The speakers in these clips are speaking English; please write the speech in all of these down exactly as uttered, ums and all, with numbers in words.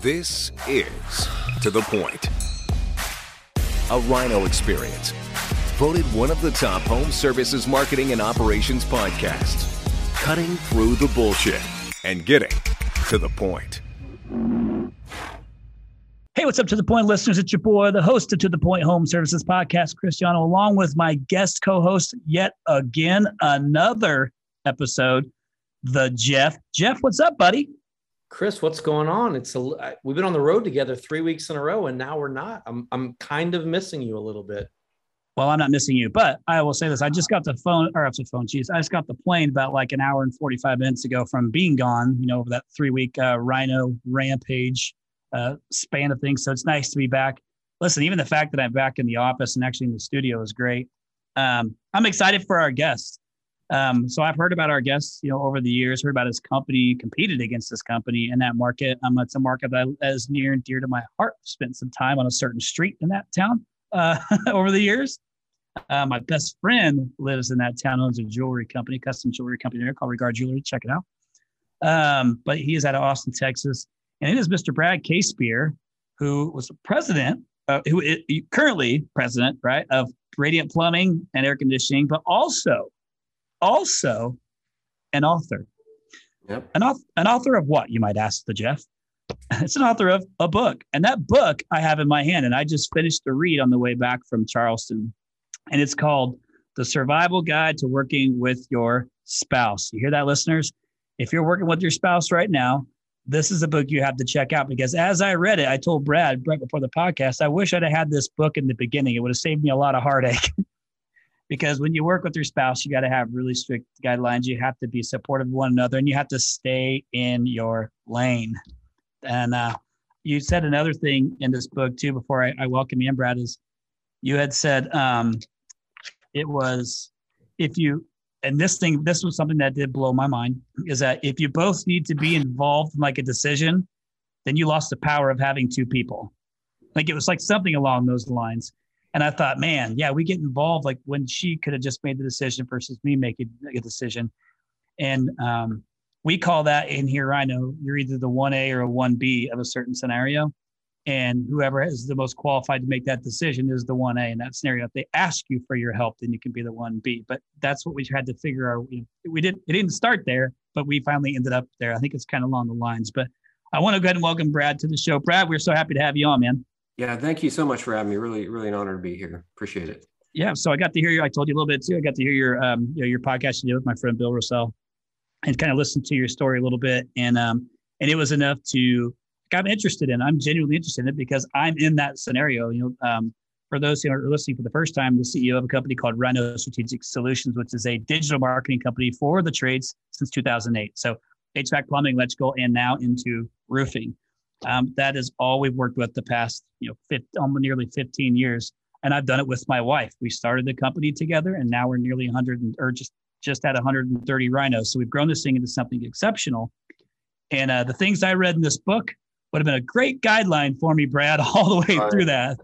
This is To The Point, a Rhino experience. Voted one of the top home services marketing and operations podcasts. Cutting through the bullshit and getting to the point. Hey, what's up, To The Point listeners? It's your boy, the host of To The Point Home Services Podcast, Cristiano, along with my guest co-host, yet again, another episode, the Jeff. Jeff, what's up, buddy? Chris, what's going on? It's a, we've been on the road together three weeks in a row, and now we're not. I'm I'm kind of missing you a little bit. Well, I'm not missing you, but I will say this. I just got the phone, or the phone, geez. I just got the plane about like an hour and forty-five minutes ago from being gone, you know, over that three-week uh, Rhino rampage uh, span of things. So it's nice to be back. Listen, even the fact that I'm back in the office and actually in the studio is great. Um, I'm excited for our guest. Um, so I've heard about our guests, you know, over the years, heard about his company, competed against this company in that market. Um, it's a market that is near and dear to my heart. Spent some time on a certain street in that town uh, over the years. Uh, my best friend lives in that town, owns a jewelry company, custom jewelry company there called Regard Jewelry. Check it out. Um, but he is out of Austin, Texas. And it is Mister Brad Casebeer, who was the president, uh, who is currently president, right, of Radiant Plumbing and Air Conditioning, but also Also, an author. Yep. An, author, an author of what, you might ask the Jeff? It's an author of a book. And that book I have in my hand, and I just finished the read on the way back from Charleston. And it's called The Survival Guide to Working with Your Spouse. You hear that, listeners? If you're working with your spouse right now, this is a book you have to check out, because as I read it, I told Brad right before the podcast, I wish I'd have had this book in the beginning. It would have saved me a lot of heartache. Because when you work with your spouse, you got to have really strict guidelines. You have to be supportive of one another, and you have to stay in your lane. And uh, you said another thing in this book too, before I, I welcome you in, Brad, is you had said um, it was if you, and this thing, this was something that did blow my mind, is that if you both need to be involved in like a decision, then you lost the power of having two people. Like it was like something along those lines. And I thought, man, yeah, we get involved like when she could have just made the decision versus me making a decision. And um, we call that in here, I know you're either the one A or a one B of a certain scenario. And whoever is the most qualified to make that decision is the one A in that scenario. If they ask you for your help, then you can be the one B. But that's what we had to figure out. We, we didn't, it didn't start there, but we finally ended up there. I think it's kind of along the lines. But I want to go ahead and welcome Brad to the show. Brad, we're so happy to have you on, man. Yeah, thank you so much for having me. Really, really an honor to be here. Appreciate it. Yeah, so I got to hear you. I told you a little bit too. I got to hear your um, you know, your podcast you did with my friend Bill Russell, and kind of listen to your story a little bit. And um, and it was enough to. Like, I'm interested in. I'm genuinely interested in it because I'm in that scenario. You know, um, for those who are listening for the first time, the C E O of a company called Rhino Strategic Solutions, which is a digital marketing company for the trades since two thousand eight. So H V A C, plumbing, electrical, and now into roofing. Um, that is all we've worked with the past, you know, fifteen, almost nearly fifteen years. And I've done it with my wife. We started the company together, and now we're nearly one hundred or just, just at one hundred thirty rhinos. So we've grown this thing into something exceptional. And uh, the things I read in this book would have been a great guideline for me, Brad, all the way through that.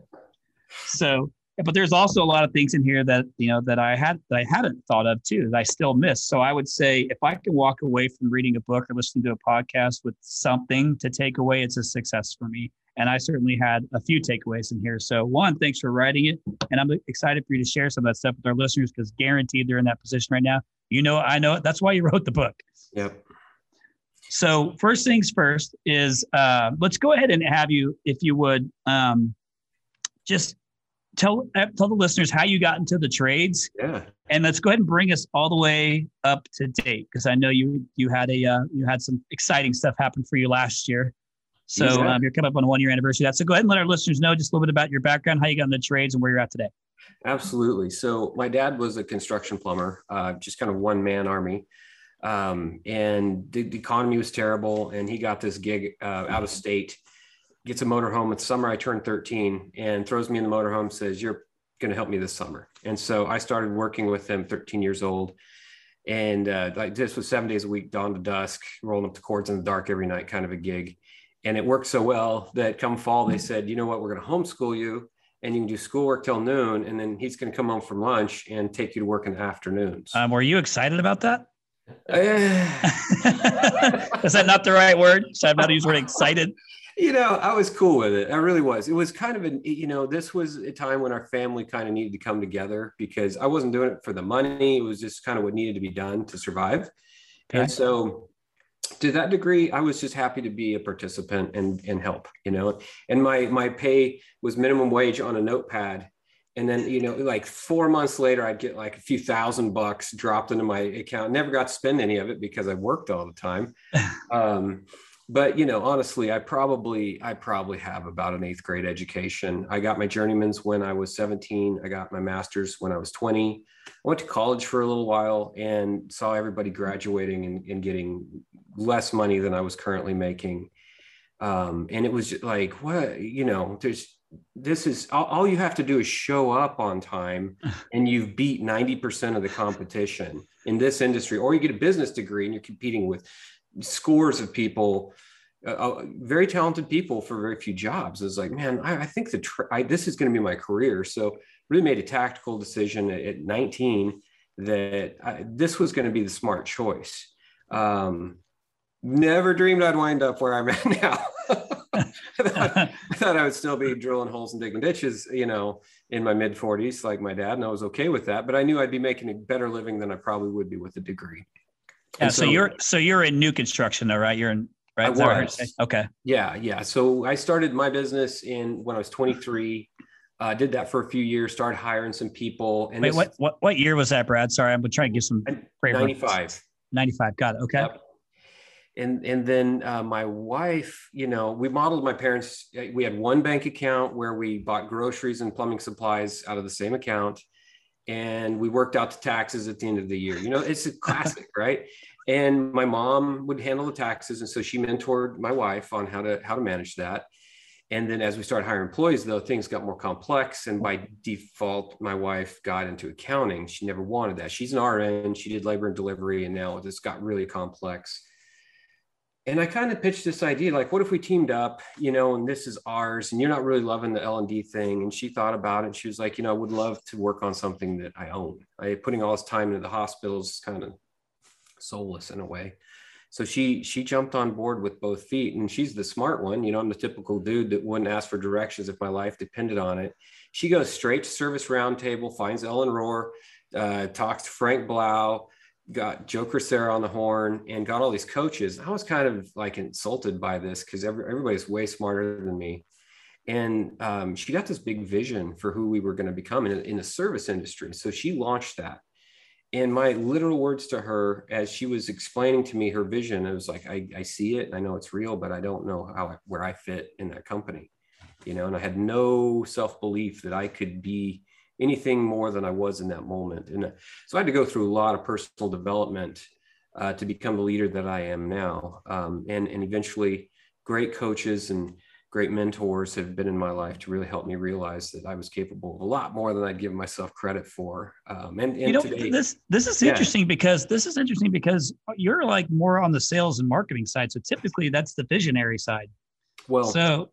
So, but there's also a lot of things in here that, you know, that I had, that I hadn't thought of too, that I still miss. So I would say if I can walk away from reading a book or listening to a podcast with something to take away, it's a success for me. And I certainly had a few takeaways in here. So one, thanks for writing it. And I'm excited for you to share some of that stuff with our listeners, because guaranteed they're in that position right now. You know, I know it. That's why you wrote the book. Yep. So first things first is uh, let's go ahead and have you, if you would, um, just Tell tell the listeners how you got into the trades, yeah, and let's go ahead and bring us all the way up to date, because I know you you had a uh, you had some exciting stuff happen for you last year. So yeah. um, you're coming up on a one year anniversary of that. So go ahead and let our listeners know just a little bit about your background, how you got into trades, and where you're at today. Absolutely. So my dad was a construction plumber, uh, just kind of one man army, um, and the, the economy was terrible, and he got this gig uh, out of state. Gets a motorhome. It's summer. I turned thirteen and throws me in the motorhome, says, "You're going to help me this summer." And so I started working with them, thirteen years old. And uh, like this was seven days a week, dawn to dusk, rolling up the cords in the dark every night, kind of a gig. And it worked so well that come fall, they said, you know what, we're going to homeschool you and you can do schoolwork till noon. And then he's going to come home from lunch and take you to work in the afternoons. Um, were you excited about that? Uh, Is that not the right word? Should I not use the word excited? you know, I was cool with it. I really was. It was kind of a, you know, this was a time when our family kind of needed to come together because I wasn't doing it for the money. It was just kind of what needed to be done to survive. Okay. And so to that degree, I was just happy to be a participant and, and help, you know, and my, my pay was minimum wage on a notepad. And then, you know, like four months later, I'd get like a few thousand bucks dropped into my account. Never got to spend any of it because I worked all the time. Um, but, you know, honestly, I probably, I probably have about an eighth grade education. I got my journeyman's when I was seventeen. I got my master's when I was twenty. I went to college for a little while and saw everybody graduating and, and getting less money than I was currently making. Um, and it was like, what, you know, there's, this is all, all you have to do is show up on time and you've beat ninety percent of the competition in this industry, or you get a business degree and you're competing with scores of people, uh, very talented people for very few jobs. It's like, man, I, I think the tr- I, this is going to be my career. So really made a tactical decision at, at nineteen that I, this was going to be the smart choice. Um, never dreamed I'd wind up where I'm at now. I, thought, I thought I would still be drilling holes and digging ditches, you know, in my mid forties, like my dad, and I was okay with that. But I knew I'd be making a better living than I probably would be with a degree. Yeah. So, so you're so you're in new construction, though, right? You're in right. I was. Okay. Yeah, yeah. So I started my business in when I was twenty-three. I uh, did that for a few years. Started hiring some people. And wait, this, what what what year was that, Brad? Sorry, I'm trying to give some. ninety-five. ninety-five. Got it. Okay. Yep. And, and then uh, my wife, you know, we modeled my parents. We had one bank account where we bought groceries and plumbing supplies out of the same account. And we worked out the taxes at the end of the year. You know, it's a classic, right? And my mom would handle the taxes. And so she mentored my wife on how to, how to manage that. And then as we started hiring employees, though, things got more complex. And by default, my wife got into accounting. She never wanted that. She's an R N. She did labor and delivery. And now this got really complex. And I kind of pitched this idea, like, what if we teamed up, you know, and this is ours, and you're not really loving the L and D thing. And she thought about it. She was like, you know, I would love to work on something that I own. I putting all this time into the hospitals is kind of soulless in a way. So she, she jumped on board with both feet, and she's the smart one. You know, I'm the typical dude that wouldn't ask for directions if my life depended on it. She goes straight to Service Roundtable, finds Ellen Rohr, uh, talks to Frank Blau, got Joe Crisera on the horn, and got all these coaches. I was kind of like insulted by this because every, everybody's way smarter than me. And um, she got this big vision for who we were going to become in, in the service industry. So she launched that. And my literal words to her, as she was explaining to me her vision, it was like, I, I see it, I know it's real, but I don't know how where I fit in that company, you know. And I had no self-belief that I could be anything more than I was in that moment. And so I had to go through a lot of personal development uh, to become the leader that I am now. Um, and, and eventually great coaches and great mentors have been in my life to really help me realize that I was capable of a lot more than I'd give myself credit for. Um, and, and you know, today, this, this is yeah. interesting because this is interesting because you're like more on the sales and marketing side. So typically that's the visionary side. Well, so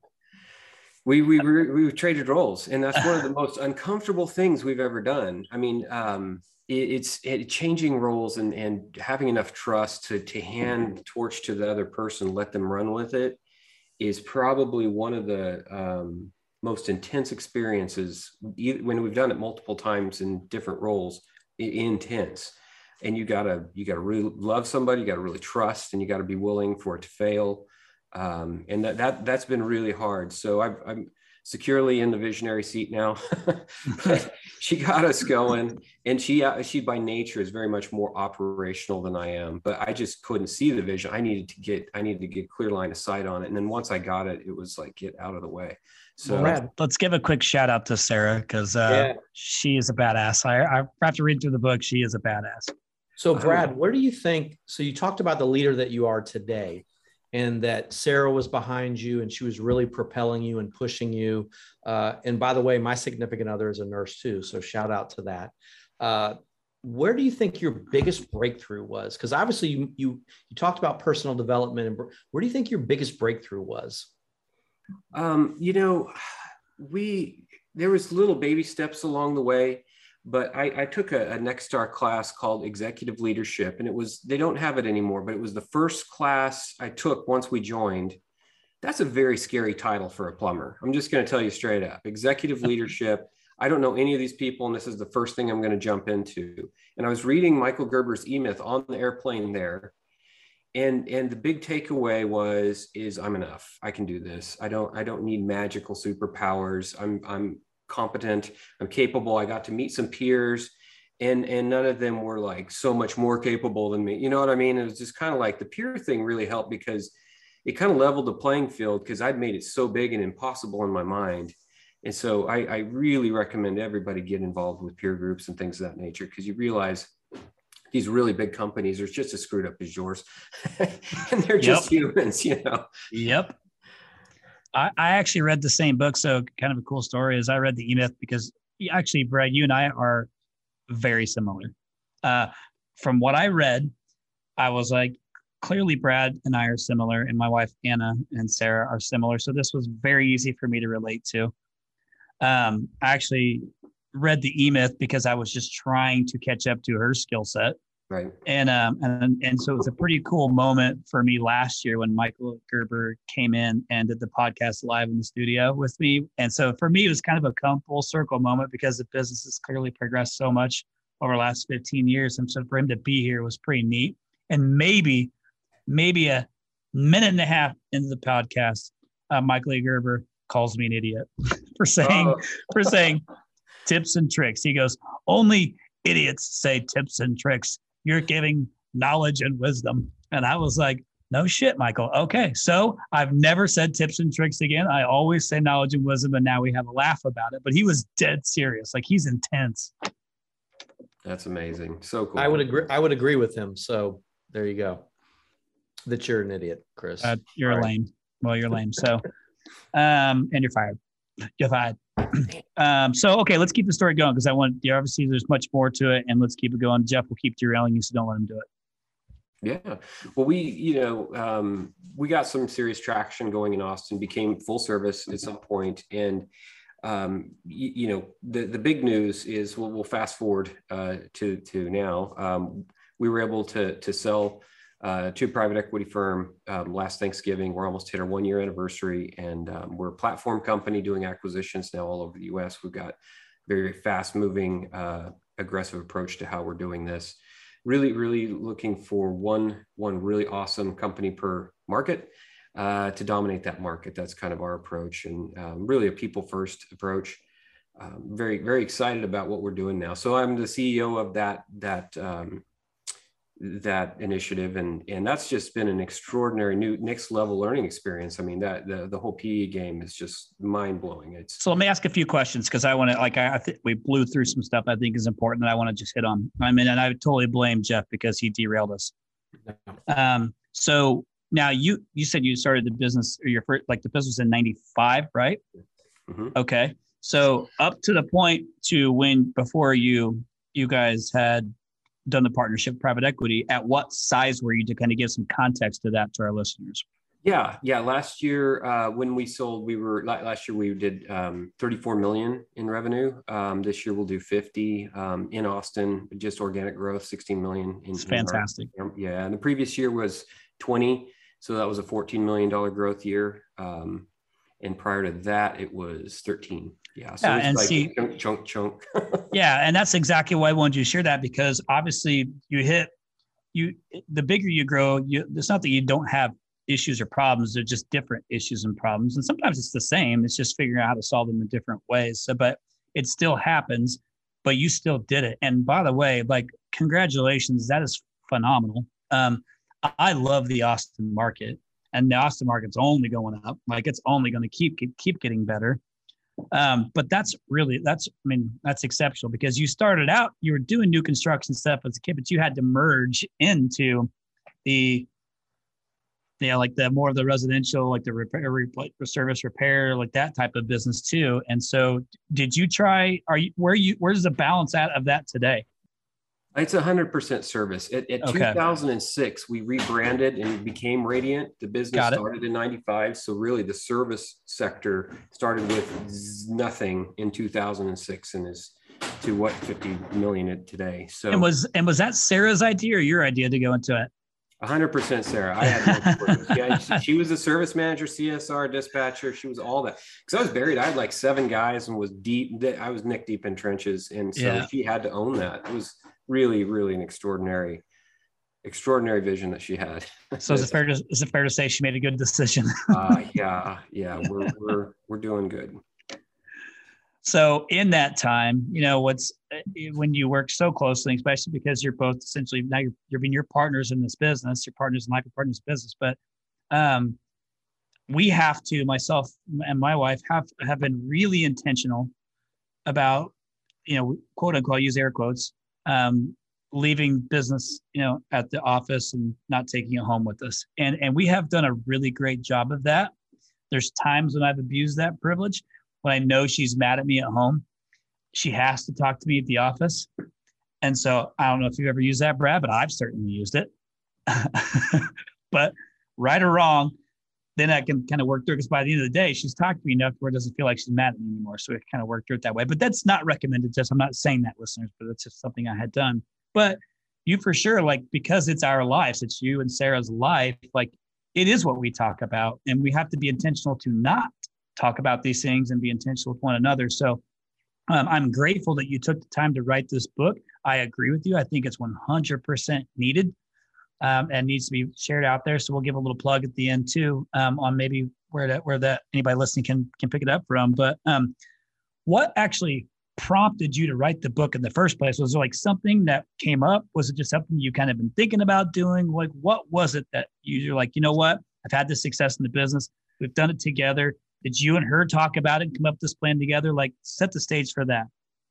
We we we traded roles, and that's one of the most uncomfortable things we've ever done. I mean, um, it, it's it, changing roles and and having enough trust to to hand the torch to the other person, let them run with it, is probably one of the um, most intense experiences. When we've done it multiple times in different roles, it, intense. And you gotta you gotta really love somebody, you gotta really trust, and you gotta be willing for it to fail. Um, and that, that, that's been really hard. So I've, I'm securely in the visionary seat now. She got us going, and she, uh, she by nature is very much more operational than I am, but I just couldn't see the vision. I needed to get, I needed to get clear line of sight on it. And then once I got it, it was like, get out of the way. So Brad, let's give a quick shout out to Sarah. Cause, uh, yeah. she is a badass. I, I have to read through the book. She is a badass. So Brad, where do you think, so you talked about the leader that you are today, and that Sarah was behind you and she was really propelling you and pushing you. Uh, and by the way, my significant other is a nurse too. So shout out to that. Uh, where do you think your biggest breakthrough was? Because obviously you, you, you talked about personal development. And where do you think your biggest breakthrough was? Um, you know, we, there was little baby steps along the way. But I, I took a, a Nexstar class called Executive Leadership, and it was, they don't have it anymore, but it was the first class I took once we joined That's a very scary title for a plumber. I'm just going to tell you straight up. Executive leadership. I don't know any of these people, and this is the first thing I'm going to jump into. And I was reading Michael Gerber's E-Myth on the airplane there. And, and the big takeaway was, is I'm enough. I can do this. I don't, I don't need magical superpowers. I'm, I'm competent. I'm capable. I got to meet some peers, and, and none of them were like so much more capable than me. You know what I mean? It was just kind of like the peer thing really helped, because it kind of leveled the playing field, because I'd made it so big and impossible in my mind. And so I, I really recommend everybody get involved with peer groups and things of that nature, because you realize these really big companies are just as screwed up as yours. And they're just yep. humans, you know? Yep. I, I actually read the same book. So kind of a cool story is I read the E-Myth because actually, Brad, you and I are very similar. Uh, from what I read, I was like, clearly Brad and I are similar, and my wife, Anna, and Sarah are similar. So this was very easy for me to relate to. Um, I actually read the E-Myth because I was just trying to catch up to her skill set. Right. And, um, and, and so it was a pretty cool moment for me last year when Michael Gerber came in and did the podcast live in the studio with me. And so for me, it was kind of a come full circle moment, because the business has clearly progressed so much over the last fifteen years. And so for him to be here was pretty neat. And maybe, maybe a minute and a half into the podcast, uh, Michael A. Gerber calls me an idiot for saying, oh. for saying tips and tricks. He goes, only idiots say tips and tricks. You're giving knowledge and wisdom. And I was like, no shit, Michael. Okay. So I've never said tips and tricks again. I always say knowledge and wisdom. And now we have a laugh about it, but he was dead serious. Like, he's intense. That's amazing. So cool. I would agree. I would agree with him. So there you go. That you're an idiot, Chris. Uh, you're All lame. Right. Well, you're lame. So, um, and you're fired. You're fired. um, so, okay, let's keep the story going, because I want, yeah, obviously there's much more to it, and let's keep it going. Jeff will keep derailing you, so don't let him do it. Yeah. Well, we, you know, um, we got some serious traction going in Austin, became full service at some point. And, um, you, you know, the, the big news is, we'll, we'll fast forward uh, to, to now. Um, we were able to, to sell uh, to a private equity firm um, last Thanksgiving. We're almost hit our one year anniversary, and um, we're a platform company doing acquisitions now all over the U S. We've got very fast moving, uh, aggressive approach to how we're doing this. Really, really looking for one, one really awesome company per market uh, to dominate that market. That's kind of our approach, and um, really a people first approach. Um, very, very excited about what we're doing now. So I'm the C E O of that, that, um, that initiative. And, and that's just been an extraordinary new next level learning experience. I mean, that the, the whole P E game is just mind blowing. It's so let me ask a few questions, because I want to, like, I, I think we blew through some stuff I think is important that I want to just hit on. I mean, and I would totally blame Jeff because he derailed us. Um, so now you, you said you started the business, or your first, like the business in ninety-five, right? Mm-hmm. Okay. So up to the point to when, before you, you guys had done the partnership private equity, at what size were you, to kind of give some context to that to our listeners? Yeah. Yeah. Last year, uh, when we sold, we were, last year we did um, thirty-four million in revenue. Um, this year we'll do fifty um, in Austin, just organic growth, sixteen million. In, it's fantastic. In our, yeah. And the previous year was twenty. So that was a fourteen million dollars growth year. Um, and prior to that, it was thirteen. Yeah. So yeah, it's and like see, chunk, chunk, chunk. Yeah. And that's exactly why I wanted you to share that, because obviously you hit, you, the bigger you grow, you, it's not that you don't have issues or problems. They're just different issues and problems. And sometimes it's the same. It's just figuring out how to solve them in different ways. So, but it still happens, but you still did it. And by the way, like, congratulations. That is phenomenal. Um, I love the Austin market, and the Austin market's only going up. Like, it's only going to keep, keep getting better. Um, but that's really, that's, I mean, that's exceptional, because you started out, you were doing new construction stuff as a kid, but you had to merge into the, you know, like the more of the residential, like the repair, replace, service repair, like that type of business too. And so did you try, are you, where you, where's the balance at of that today? It's a hundred percent service. At, at okay. two thousand six, we rebranded and became Radiant. The business started in ninety-five. So really the service sector started with nothing in two thousand six and is to what, fifty million today. So, and was, and was that Sarah's idea or your idea to go into it? A hundred percent, Sarah. I had no yeah, she, she was a service manager, C S R, dispatcher. She was all that. Because I was buried. I had like seven guys and was deep. I was neck deep in trenches, and so yeah. she had to own that. It was really, really an extraordinary, extraordinary vision that she had. So is it fair to is it fair to say she made a good decision? uh, yeah, yeah, we're we're we're doing good. So in that time, you know, what's when you work so closely, especially because you're both essentially now you're, you're being your partners in this business, your partners in life, your partners in business. But um, we have to, myself and my wife have, have been really intentional about, you know, quote unquote, use air quotes, um, leaving business, you know, at the office and not taking it home with us. And, and we have done a really great job of that. There's times when I've abused that privilege. When I know she's mad at me at home, she has to talk to me at the office. And so I don't know if you've ever used that, Brad, but I've certainly used it. But right or wrong, then I can kind of work through it, because by the end of the day, she's talked to me enough where it doesn't feel like she's mad at me anymore. So we kind of work through it that way. But that's not recommended. Just I'm not saying that, listeners, but it's just something I had done. But you for sure, like, because it's our lives, it's you and Sarah's life, like it is what we talk about. And we have to be intentional to not talk about these things and be intentional with one another. So um, I'm grateful that you took the time to write this book. I agree with you. I think it's one hundred percent needed um, and needs to be shared out there. So we'll give a little plug at the end too um, on maybe where that, where that anybody listening can, can pick it up from. But um, what actually prompted you to write the book in the first place? Was there like something that came up? Was it just something you kind of been thinking about doing? Like, what was it that you're like, you know what, I've had this success in the business. We've done it together. Did you and her talk about it and come up with this plan together? Like, set the stage for that.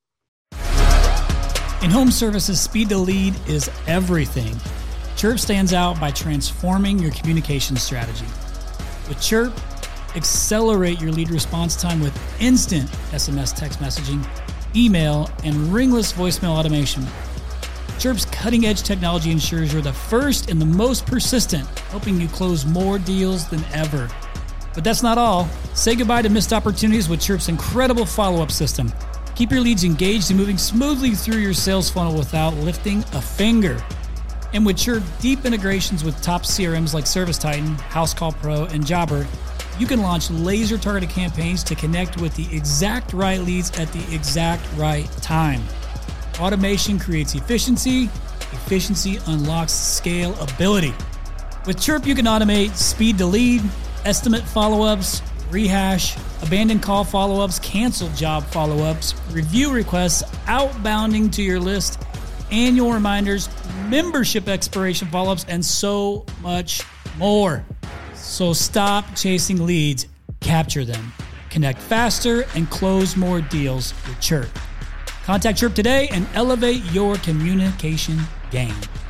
In home services, speed to lead is everything. Chirp stands out by transforming your communication strategy. With Chirp, accelerate your lead response time with instant S M S text messaging, email, and ringless voicemail automation. Chirp's cutting-edge technology ensures you're the first and the most persistent, helping you close more deals than ever. But that's not all. Say goodbye to missed opportunities with Chirp's incredible follow-up system. Keep your leads engaged and moving smoothly through your sales funnel without lifting a finger. And with Chirp deep integrations with top C R Ms like ServiceTitan, HouseCall Pro, and Jobber, you can launch laser-targeted campaigns to connect with the exact right leads at the exact right time. Automation creates efficiency. Efficiency unlocks scalability. With Chirp, you can automate speed to lead, estimate follow-ups, rehash, abandoned call follow-ups, canceled job follow-ups, review requests, outbounding to your list, annual reminders, membership expiration follow-ups, and so much more. So stop chasing leads, capture them, connect faster, and close more deals with Chirp. Contact Chirp today and elevate your communication game.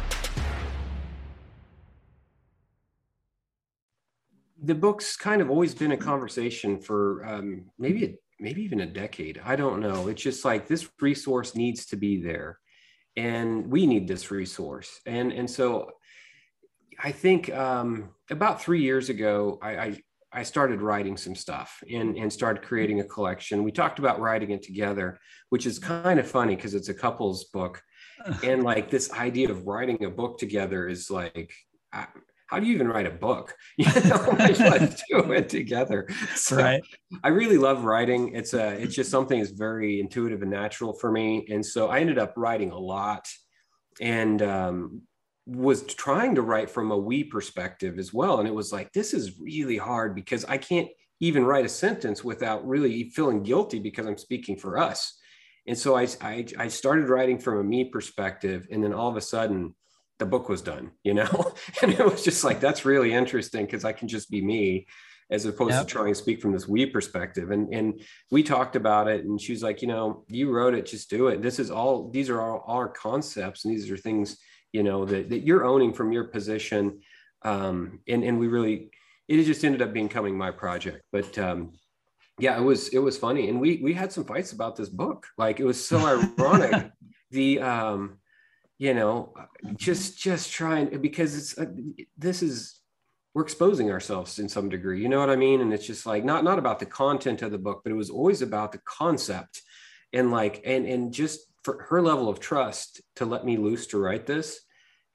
The book's kind of always been a conversation for um, maybe a, maybe even a decade. I don't know. It's just like this resource needs to be there, and we need this resource. And and so I think um, about three years ago, I, I I started writing some stuff and and started creating a collection. We talked about writing it together, which is kind of funny because it's a couples book, and like this idea of writing a book together is like. I, How do you even write a book? You know, let's do it together. So right. I really love writing. It's a, it's just something that's very intuitive and natural for me. And so I ended up writing a lot and um, was trying to write from a we perspective as well. And it was like, this is really hard because I can't even write a sentence without really feeling guilty because I'm speaking for us. And so I, I, I started writing from a me perspective. And then all of a sudden, the book was done, you know, and it was just like, that's really interesting because I can just be me as opposed yep. to trying to speak from this we perspective. And, and we talked about it and she was like, you know, you wrote it, just do it. This is all, these are all our concepts. And these are things, you know, that, that you're owning from your position. Um, and, and we really, it just ended up becoming my project, but um, yeah, it was, it was funny. And we, we had some fights about this book. Like, it was so ironic. the, um, you know, just, just trying, because it's, uh, this is, we're exposing ourselves in some degree, you know what I mean? And it's just like, not, not about the content of the book, but it was always about the concept and like, and, and just for her level of trust to let me loose to write this,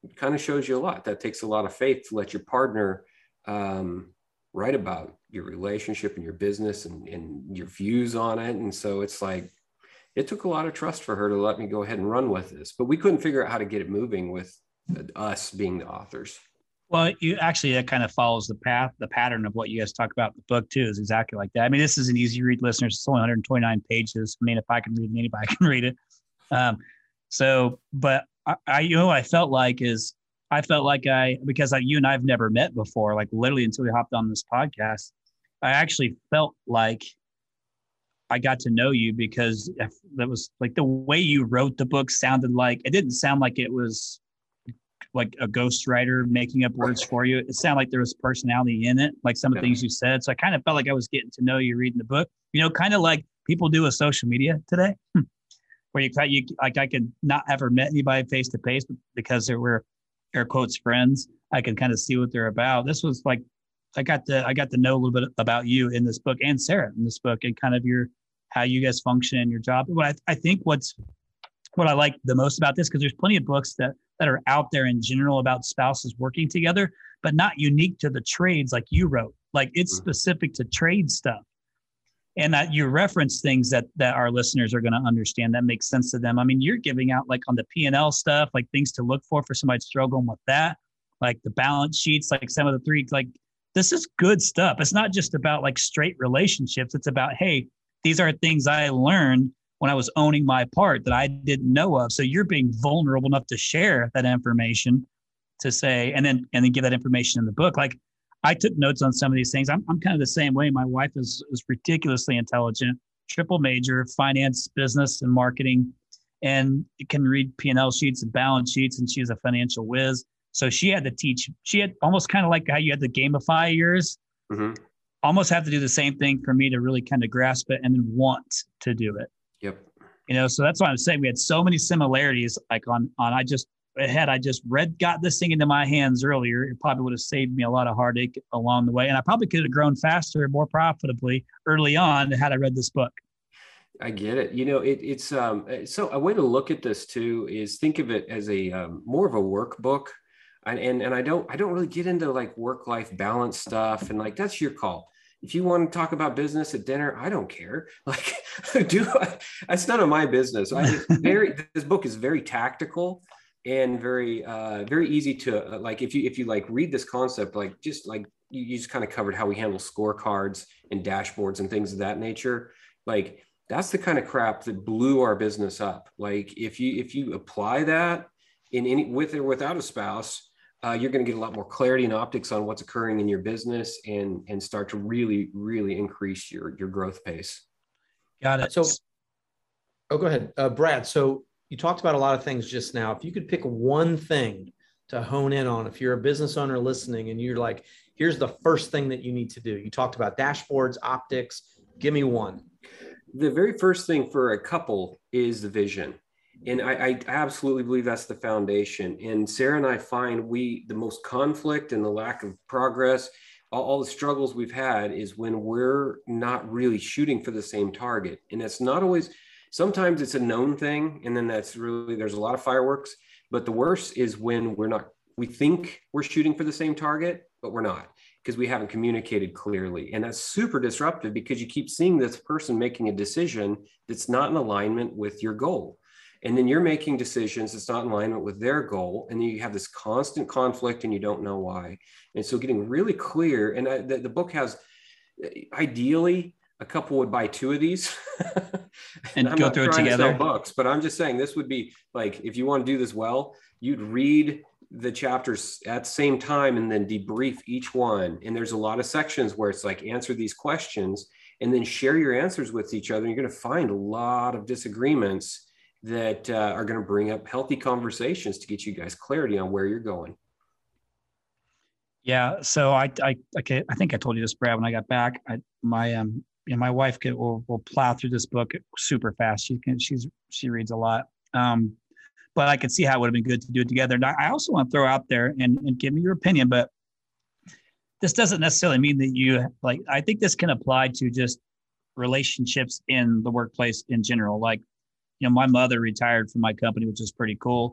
kind of shows you a lot. That takes a lot of faith to let your partner um, write about your relationship and your business and, and your views on it. And so it's like, it took a lot of trust for her to let me go ahead and run with this, but we couldn't figure out how to get it moving with us being the authors. Well, you actually, that kind of follows the path, the pattern of what you guys talk about in the book too, is exactly like that. I mean, this is an easy read, listeners. It's only one hundred twenty-nine pages. I mean, if I can read it, anybody can read it. Um, so, but I, I, you know, what I felt like is I felt like I, because I, you and I've never met before, like literally until we hopped on this podcast, I actually felt like I got to know you because that was like the way you wrote the book sounded like, it didn't sound like it was like a ghostwriter making up words for you. It sounded like there was personality in it, like some of the things you said. So I kind of felt like I was getting to know you reading the book, you know, kind of like people do with social media today, where you, you like, I could not ever met anybody face to face, but because there were air quotes friends, I could kind of see what they're about. This was like, I got to, I got to know a little bit about you in this book and Sarah in this book and kind of your, how you guys function in your job. But I, I think what's, what I like the most about this, because there's plenty of books that, that are out there in general about spouses working together, but not unique to the trades like you wrote. Like it's specific to trade stuff. And that you reference things that, that our listeners are going to understand that makes sense to them. I mean, you're giving out like on the P and L stuff, like things to look for, for somebody struggling with that, like the balance sheets, like some of the three, like this is good stuff. It's not just about like straight relationships. It's about, hey, these are things I learned when I was owning my part that I didn't know of. So you're being vulnerable enough to share that information to say, and then, and then give that information in the book. Like I took notes on some of these things. I'm, I'm kind of the same way. My wife is, is ridiculously intelligent, triple major, finance, business, and marketing, and can read P and L sheets and balance sheets. And she's a financial whiz. So she had to teach, she had almost kind of like how you had to gamify yours, mm-hmm. almost have to do the same thing for me to really kind of grasp it and then want to do it. Yep. You know, so that's why I'm saying we had so many similarities, like on, on, I just, had I just read, got this thing into my hands earlier, it probably would have saved me a lot of heartache along the way. And I probably could have grown faster and more profitably early on had I read this book. I get it. You know, it, it's, um, so a way to look at this too, is think of it as a, um, more of a workbook. And, and, and I don't, I don't really get into like work-life balance stuff. And like, that's your call. If you want to talk about business at dinner, I don't care. Like, do I, it's none of my business. I, it's very, this book is very tactical and very, uh, very easy to uh, like, if you, if you like read this concept, like just like you, you just kind of covered how we handle scorecards and dashboards and things of that nature. Like that's the kind of crap that blew our business up. Like if you, if you apply that in any, with or without a spouse, Uh, you're going to get a lot more clarity and optics on what's occurring in your business and, and start to really, really increase your, your growth pace. Got it. So, oh, go ahead, uh, Brad. So you talked about a lot of things just now. If you could pick one thing to hone in on, if you're a business owner listening and you're like, here's the first thing that you need to do. You talked about dashboards, optics. Give me one. The very first thing for a couple is the vision. And I, I absolutely believe that's the foundation. And Sarah and I find we, the most conflict and the lack of progress, all, all the struggles we've had is when we're not really shooting for the same target. And it's not always, sometimes it's a known thing. And then that's really, there's a lot of fireworks, but the worst is when we're not, we think we're shooting for the same target, but we're not, because we haven't communicated clearly. And that's super disruptive because you keep seeing this person making a decision that's not in alignment with your goal. And then you're making decisions that's not in alignment with their goal. And then you have this constant conflict and you don't know why. And so getting really clear, and I, the, the book has, ideally, a couple would buy two of these. and, and go through it together. To sell books, but I'm just saying this would be like, if you want to do this well, you'd read the chapters at the same time and then debrief each one. And there's a lot of sections where it's like, answer these questions and then share your answers with each other. And you're going to find a lot of disagreements that uh, are going to bring up healthy conversations to get you guys clarity on where you're going. Yeah. So I, I, okay. I think I told you this, Brad, when I got back, I, my, um, you know, my wife could, will, will plow through this book super fast. She can, she's, she reads a lot. Um, but I could see how it would have been good to do it together. And I also want to throw out there and, and give me your opinion, but this doesn't necessarily mean that you like, I think this can apply to just relationships in the workplace in general. Like, you know, my mother retired from my company, which is pretty cool.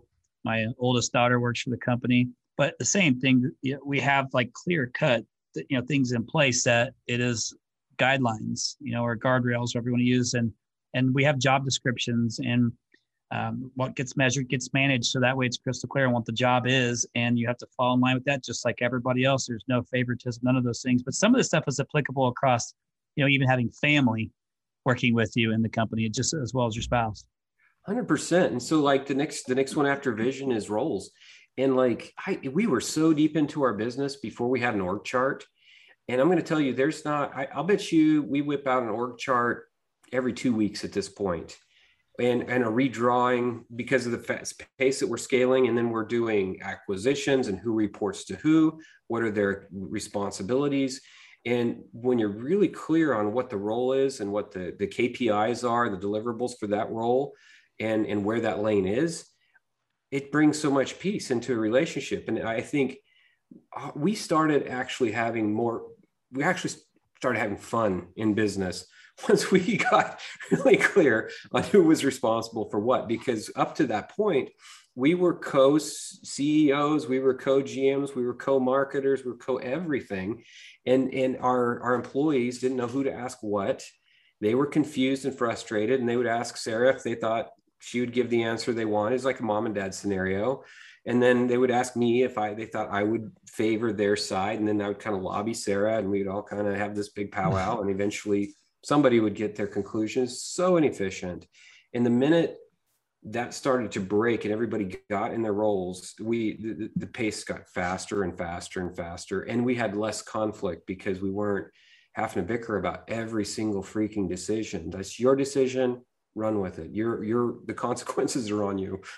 my oldest daughter works for the company, but the same thing, you know, we have like clear cut, you know, things in place that it is guidelines, you know, or guardrails, whatever you want to use. And, and we have job descriptions, and um, what gets measured gets managed. So that way it's crystal clear on what the job is. And you have to fall in line with that, just like everybody else. There's no favoritism, none of those things. But some of this stuff is applicable across, you know, even having family working with you in the company, just as well as your spouse. one hundred percent. And so like the next, the next one after vision is roles. And like, I, we were so deep into our business before we had an org chart. And I'm going to tell you, there's not, I, I'll bet you we whip out an org chart every two weeks at this point, and, and a redrawing because of the fast pace that we're scaling. And then we're doing acquisitions and who reports to who, what are their responsibilities. And when you're really clear on what the role is and what the, the K P Is are, the deliverables for that role, and, and where that lane is, it brings so much peace into a relationship. And I think we started actually having more, we actually started having fun in business once we got really clear on who was responsible for what, because up to that point, we were co-C E Os, we were co-G Ms, we were co-marketers, we were co-everything. And, and our, our employees didn't know who to ask what. They were confused and frustrated, and they would ask Sarah if they thought she would give the answer they wanted. It's like a mom and dad scenario. And then they would ask me if I, they thought I would favor their side. And then I would kind of lobby Sarah, and we'd all kind of have this big powwow, and eventually somebody would get their conclusions. So inefficient. And the minute that started to break and everybody got in their roles, we, the, the pace got faster and faster and faster. And we had less conflict because we weren't having to bicker about every single freaking decision. That's your decision. Run with it. You're, you're, the consequences are on you.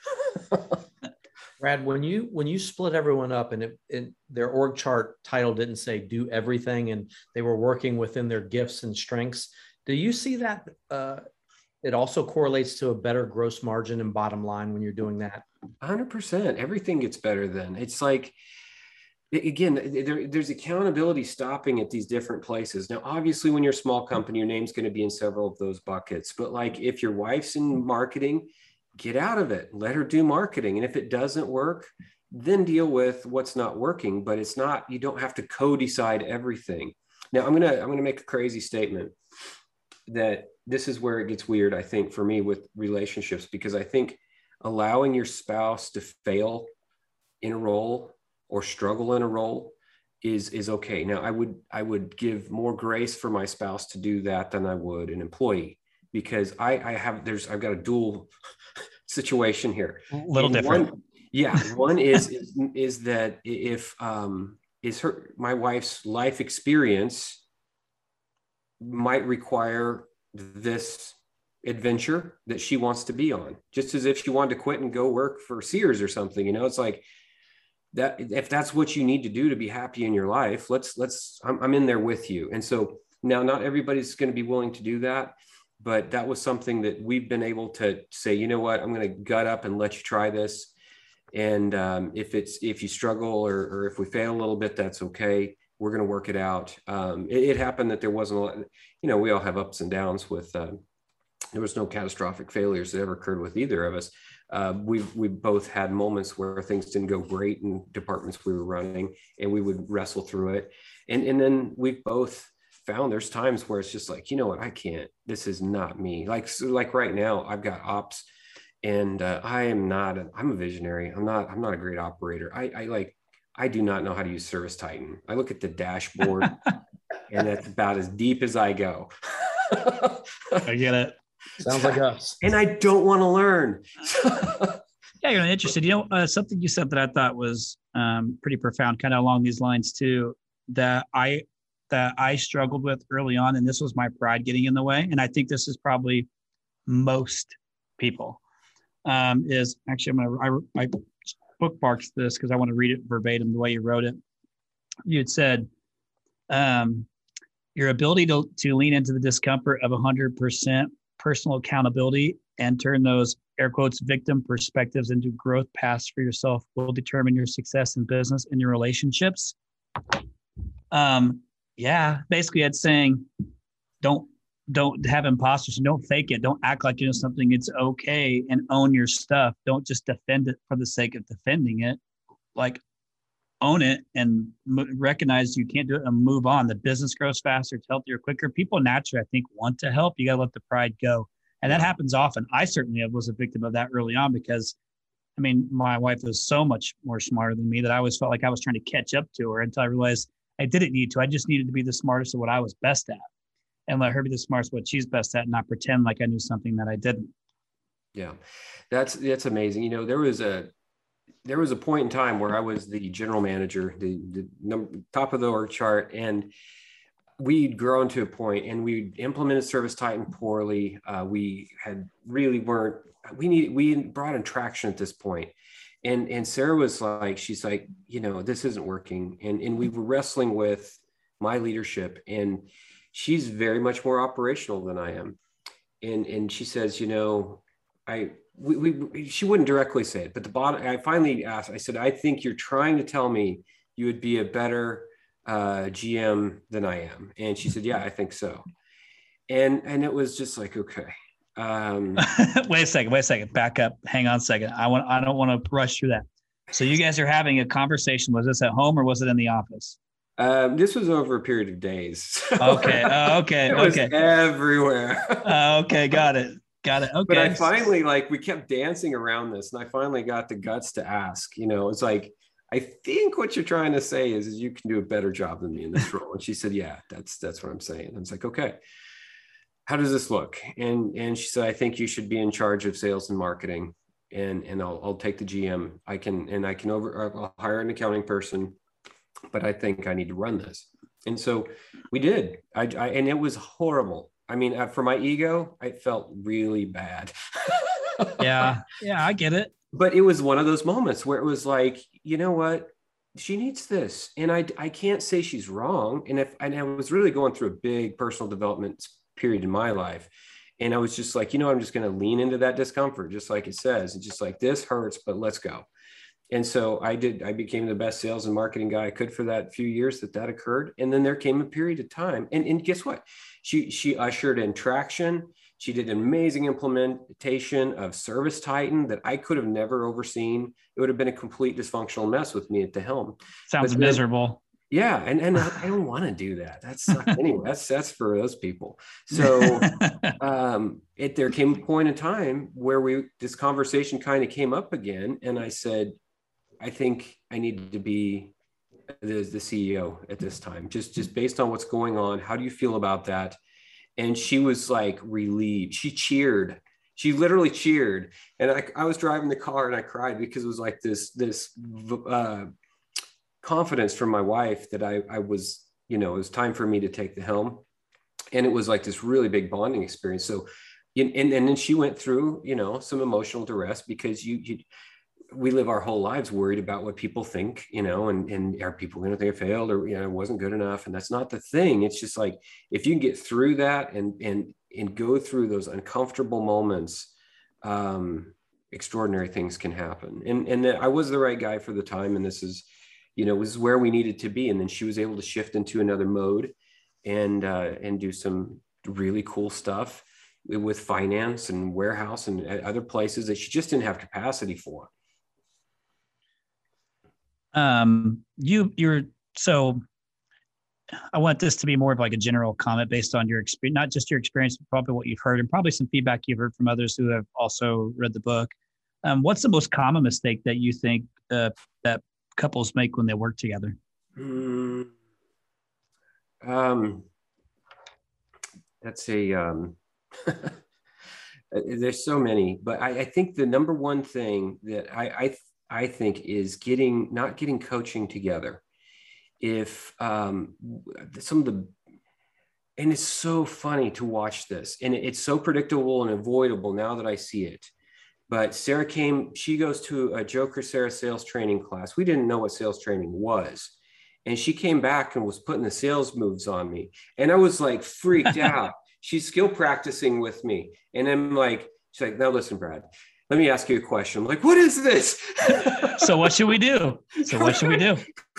Brad, when you when you split everyone up and it, it, their org chart title didn't say do everything, and they were working within their gifts and strengths, do you see that uh, it also correlates to a better gross margin and bottom line when you're doing that? one hundred percent. Everything gets better then. It's like, again, there, there's accountability stopping at these different places. Now, obviously, when you're a small company, your name's going to be in several of those buckets. But like if your wife's in marketing, get out of it. Let her do marketing. And if it doesn't work, then deal with what's not working. But it's not, you don't have to co-decide everything. Now, I'm going to, I'm going to make a crazy statement that this is where it gets weird, I think, for me with relationships, because I think allowing your spouse to fail in a role or struggle in a role is, is okay. Now, I would, I would give more grace for my spouse to do that than I would an employee, because I, I have, there's, I've got a dual situation here. A little and different. One, yeah. One is, is, is that if, um, is her, my wife's life experience might require this adventure that she wants to be on, just as if she wanted to quit and go work for Sears or something, you know, it's like that. If that's what you need to do to be happy in your life, let's, let's, I'm, I'm in there with you. And so now not everybody's going to be willing to do that, but that was something that we've been able to say, you know what, I'm going to gut up and let you try this. And um, if it's, if you struggle or, or if we fail a little bit, that's okay. We're going to work it out. Um, it, it happened that there wasn't a lot, you know, we all have ups and downs with, uh, there was no catastrophic failures that ever occurred with either of us. Uh, we we both had moments where things didn't go great in departments we were running, and we would wrestle through it. And, and then we've both found there's times where it's just like, you know what, I can't, this is not me. Like, so like right now I've got ops, and uh, I am not, a, I'm a visionary. I'm not, I'm not a great operator. I, I like, I do not know how to use Service Titan. I look at the dashboard and that's about as deep as I go. I get it. Sounds like us. And I don't want to learn. Yeah, you're interested. You know, uh, something you said that I thought was um, pretty profound, kind of along these lines too, that I that I struggled with early on, and this was my pride getting in the way. And I think this is probably most people. Um, is actually, I'm gonna I, I bookmarked this because I want to read it verbatim the way you wrote it. You had said, um, your ability to to lean into the discomfort of one hundred percent personal accountability and turn those air quotes victim perspectives into growth paths for yourself will determine your success in business and your relationships. Um, yeah, basically it's saying, don't, don't have imposters. Don't fake it. Don't act like you know something. It's okay, and own your stuff. Don't just defend it for the sake of defending it. Like, own it and m- recognize you can't do it and move on. The business grows faster, it's healthier, quicker. People naturally, I think, want to help. You got to let the pride go. And that happens often. I certainly was a victim of that early on because, I mean, my wife was so much more smarter than me that I always felt like I was trying to catch up to her until I realized I didn't need to. I just needed to be the smartest of what I was best at and let her be the smartest of what she's best at and not pretend like I knew something that I didn't. Yeah, that's, that's amazing. You know, there was a, there was a point in time where I was the general manager, the, the number, top of the org chart, and we'd grown to a point and we implemented ServiceTitan poorly. Uh, we had really weren't, we need, we brought in traction at this point. And, and Sarah was like, she's like, you know, this isn't working. And, and we were wrestling with my leadership, and she's very much more operational than I am. And, and she says, you know, I, we, we, she wouldn't directly say it, but the bottom, I finally asked, I said, I think you're trying to tell me you would be a better uh, G M than I am. And she said, yeah, I think so. And, and it was just like, okay. Um, wait a second, wait a second, back up. Hang on a second. I want, I don't want to rush through that. So you guys are having a conversation. Was this at home or was it in the office? Um, this was over a period of days. So okay. Uh, okay. it was okay. everywhere. uh, okay. Got it. Got it. Okay. But I finally, like, we kept dancing around this, and I finally got the guts to ask, you know, it's like, I think what you're trying to say is, is you can do a better job than me in this role. And she said, yeah, that's, that's what I'm saying. And I was like, okay, how does this look? And, and she said, I think you should be in charge of sales and marketing, and, and I'll, I'll take the G M. I can, and I can over, I'll hire an accounting person, but I think I need to run this. And so we did. I, I and it was horrible. I mean, uh, for my ego, I felt really bad. yeah. Yeah, I get it. But it was one of those moments where it was like, you know what? She needs this. And I, I can't say she's wrong. And if and I was really going through a big personal development period in my life. And I was just like, you know, I'm just going to lean into that discomfort, just like it says. It's just like, this hurts, but let's go. And so I did, I became the best sales and marketing guy I could for that few years that that occurred. And then there came a period of time. And, and guess what? She, she ushered in traction. She did an amazing implementation of ServiceTitan that I could have never overseen. It would have been a complete dysfunctional mess with me at the helm. Sounds then, miserable. Yeah. And, and I don't want to do that. That's anyway, that's, that's for those people. So um, it, there came a point in time where we, this conversation kind of came up again. And I said, I think I need to be the, the C E O at this time, just, just based on what's going on. How do you feel about that? And she was like relieved. She cheered. She literally cheered. And I, I was driving the car and I cried because it was like this, this uh, confidence from my wife that I, I was, you know, it was time for me to take the helm. And it was like this really big bonding experience. So, and, and then she went through, you know, some emotional duress because you, you, we live our whole lives worried about what people think, you know, and, and are people going to think I failed or, you know, it wasn't good enough. And that's not the thing. It's just like, if you can get through that and, and, and go through those uncomfortable moments, um, extraordinary things can happen. And, and I was the right guy for the time. And this is, you know, this is where we needed to be. And then she was able to shift into another mode and, uh, and do some really cool stuff with finance and warehouse and other places that she just didn't have capacity for. Um, you, you're, so I want this to be more of like a general comment based on your experience, not just your experience, but probably what you've heard and probably some feedback you've heard from others who have also read the book. Um, what's the most common mistake that you think uh, that couples make when they work together? Mm, um, that's a, um, there's so many, but I, I think the number one thing that I, I I think is getting, not getting coaching together. If um, some of the, and it's so funny to watch this and it's so predictable and avoidable now that I see it. But Sarah came, she goes to a Joe Crisera sales training class. We didn't know what sales training was. And she came back and was putting the sales moves on me. And I was like freaked out. She's skill practicing with me. And I'm like, she's like, now listen, Brad, let me ask you a question. I'm like, what is this? So what should we do? So what should we do?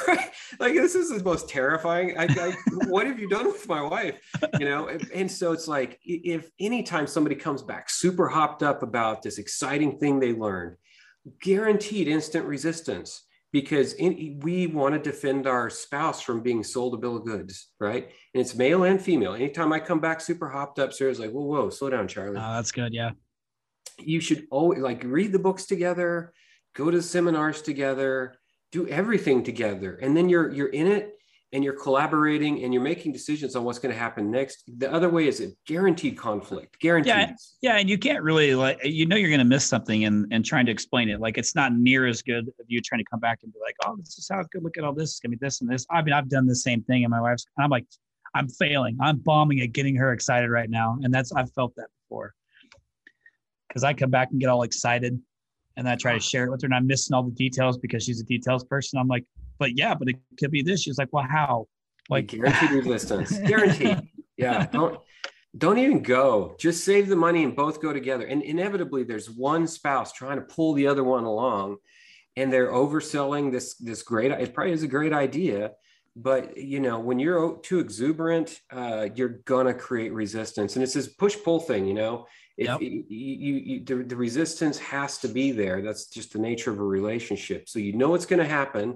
like, this is the most terrifying. I, I, what have you done with my wife? You know? And, and so it's like, if anytime somebody comes back super hopped up about this exciting thing they learned, guaranteed instant resistance, because in, we want to defend our spouse from being sold a bill of goods, right? And it's male and female. Anytime I come back super hopped up, Sarah's like, whoa, whoa, slow down, Charlie. Oh, that's good. Yeah. You should always like read the books together, go to seminars together, do everything together. And then you're, you're in it and you're collaborating and you're making decisions on what's going to happen next. The other way is a guaranteed conflict, guaranteed. Yeah. Yeah. And you can't really, like, you know, you're going to miss something and, and trying to explain it. Like, it's not near as good of you trying to come back and be like, oh, this is how it's good. Look at all this. It's going to be this and this. I mean, I've done the same thing. And my wife's, I'm like, I'm failing. I'm bombing at getting her excited right now. And that's, I've felt that before. Because I come back and get all excited and I try to share it with her and I'm missing all the details because she's a details person. I'm like, but yeah, but it could be this. She's like, well, how? Like, guaranteed resistance, guaranteed. Yeah. Don't, don't even go, just save the money and both go together. And inevitably there's one spouse trying to pull the other one along and they're overselling this, this great, it probably is a great idea, but you know, when you're too exuberant, uh, you're going to create resistance. And it's this push pull thing, you know. If yep. you, you, you the, the resistance has to be there. That's just the nature of a relationship. So you know what's going to happen.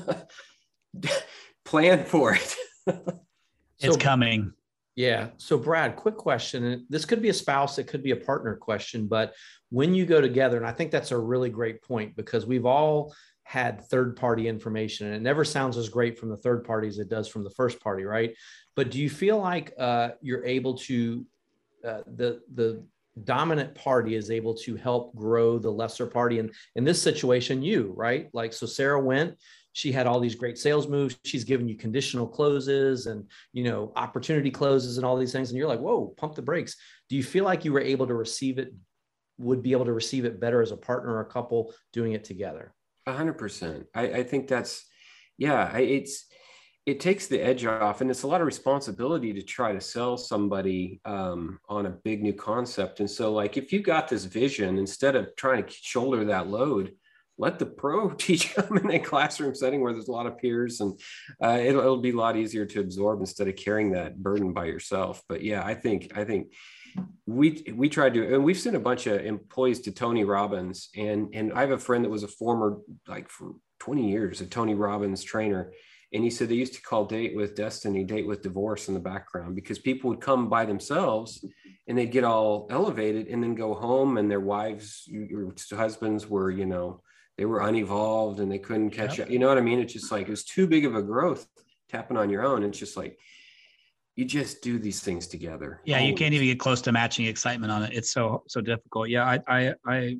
Plan for it. It's so, coming. Yeah. So Brad, quick question. And this could be a spouse, it could be a partner question, but when you go together, and I think that's a really great point because we've all had third-party information and it never sounds as great from the third party as it does from the first party, right? But do you feel like uh, you're able to, uh, the, the, dominant party is able to help grow the lesser party? And in this situation, you, right? Like, so Sarah went, she had all these great sales moves. She's giving you conditional closes and, you know, opportunity closes and all these things. And you're like, whoa, pump the brakes. Do you feel like you were able to receive it, would be able to receive it better as a partner or a couple doing it together? A hundred percent. I, I think that's, yeah, it's, it takes the edge off and it's a lot of responsibility to try to sell somebody um, on a big new concept. And so like, if you got this vision, instead of trying to shoulder that load, let the pro teach them in a classroom setting where there's a lot of peers and uh, it'll, it'll be a lot easier to absorb instead of carrying that burden by yourself. But yeah, I think, I think we, we tried to, and we've sent a bunch of employees to Tony Robbins and, and I have a friend that was a former, like for twenty years, a Tony Robbins trainer. And he said they used to call Date with Destiny, Date with Divorce in the background because people would come by themselves and they'd get all elevated and then go home and their wives or husbands were, you know, they were unevolved and they couldn't catch yep. up. You know what I mean? It's just like, it was too big of a growth tapping on your own. It's just like, you just do these things together. Yeah. Always. You can't even get close to matching excitement on it. It's so, so difficult. Yeah. I, I, I,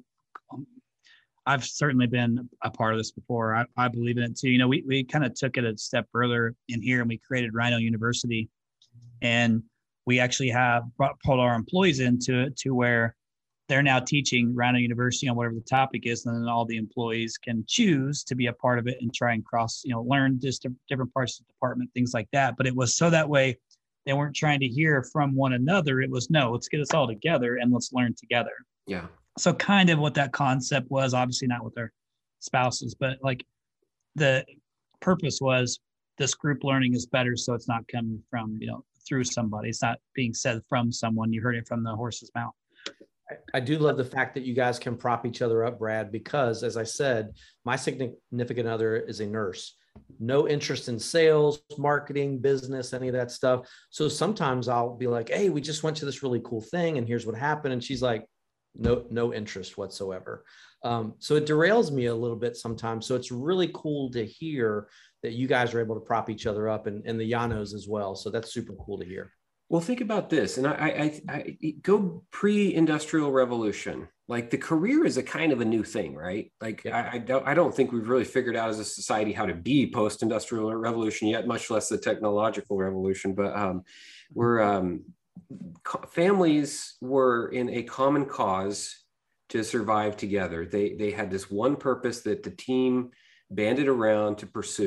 I've certainly been a part of this before. I, I believe in it too. You know, we, we kind of took it a step further in here and we created Rhino University and we actually have brought, pulled our employees into it to where they're now teaching Rhino University on whatever the topic is. And then all the employees can choose to be a part of it and try and cross, you know, learn just different parts of the department, things like that. But it was so that way they weren't trying to hear from one another. It was, no, let's get us all together and let's learn together. Yeah. So kind of what that concept was, obviously not with their spouses, but like the purpose was this group learning is better. So it's not coming from, you know, through somebody. It's not being said from someone. You heard it from the horse's mouth. I do love the fact that you guys can prop each other up, Brad, because as I said, my significant other is a nurse, no interest in sales, marketing, business, any of that stuff. So sometimes I'll be like, hey, we just went to this really cool thing and here's what happened. And she's like, no, no interest whatsoever. Um, so it derails me a little bit sometimes. So it's really cool to hear that you guys are able to prop each other up and, and the Janos as well. So that's super cool to hear. Well, think about this. And I, I, I go pre-industrial revolution, like the career is a kind of a new thing, right? Like I, I don't, I don't think we've really figured out as a society how to be post-industrial revolution yet, much less the technological revolution. But um, we're, um, families were in a common cause to survive together. They, they had this one purpose that the team banded around to pursue.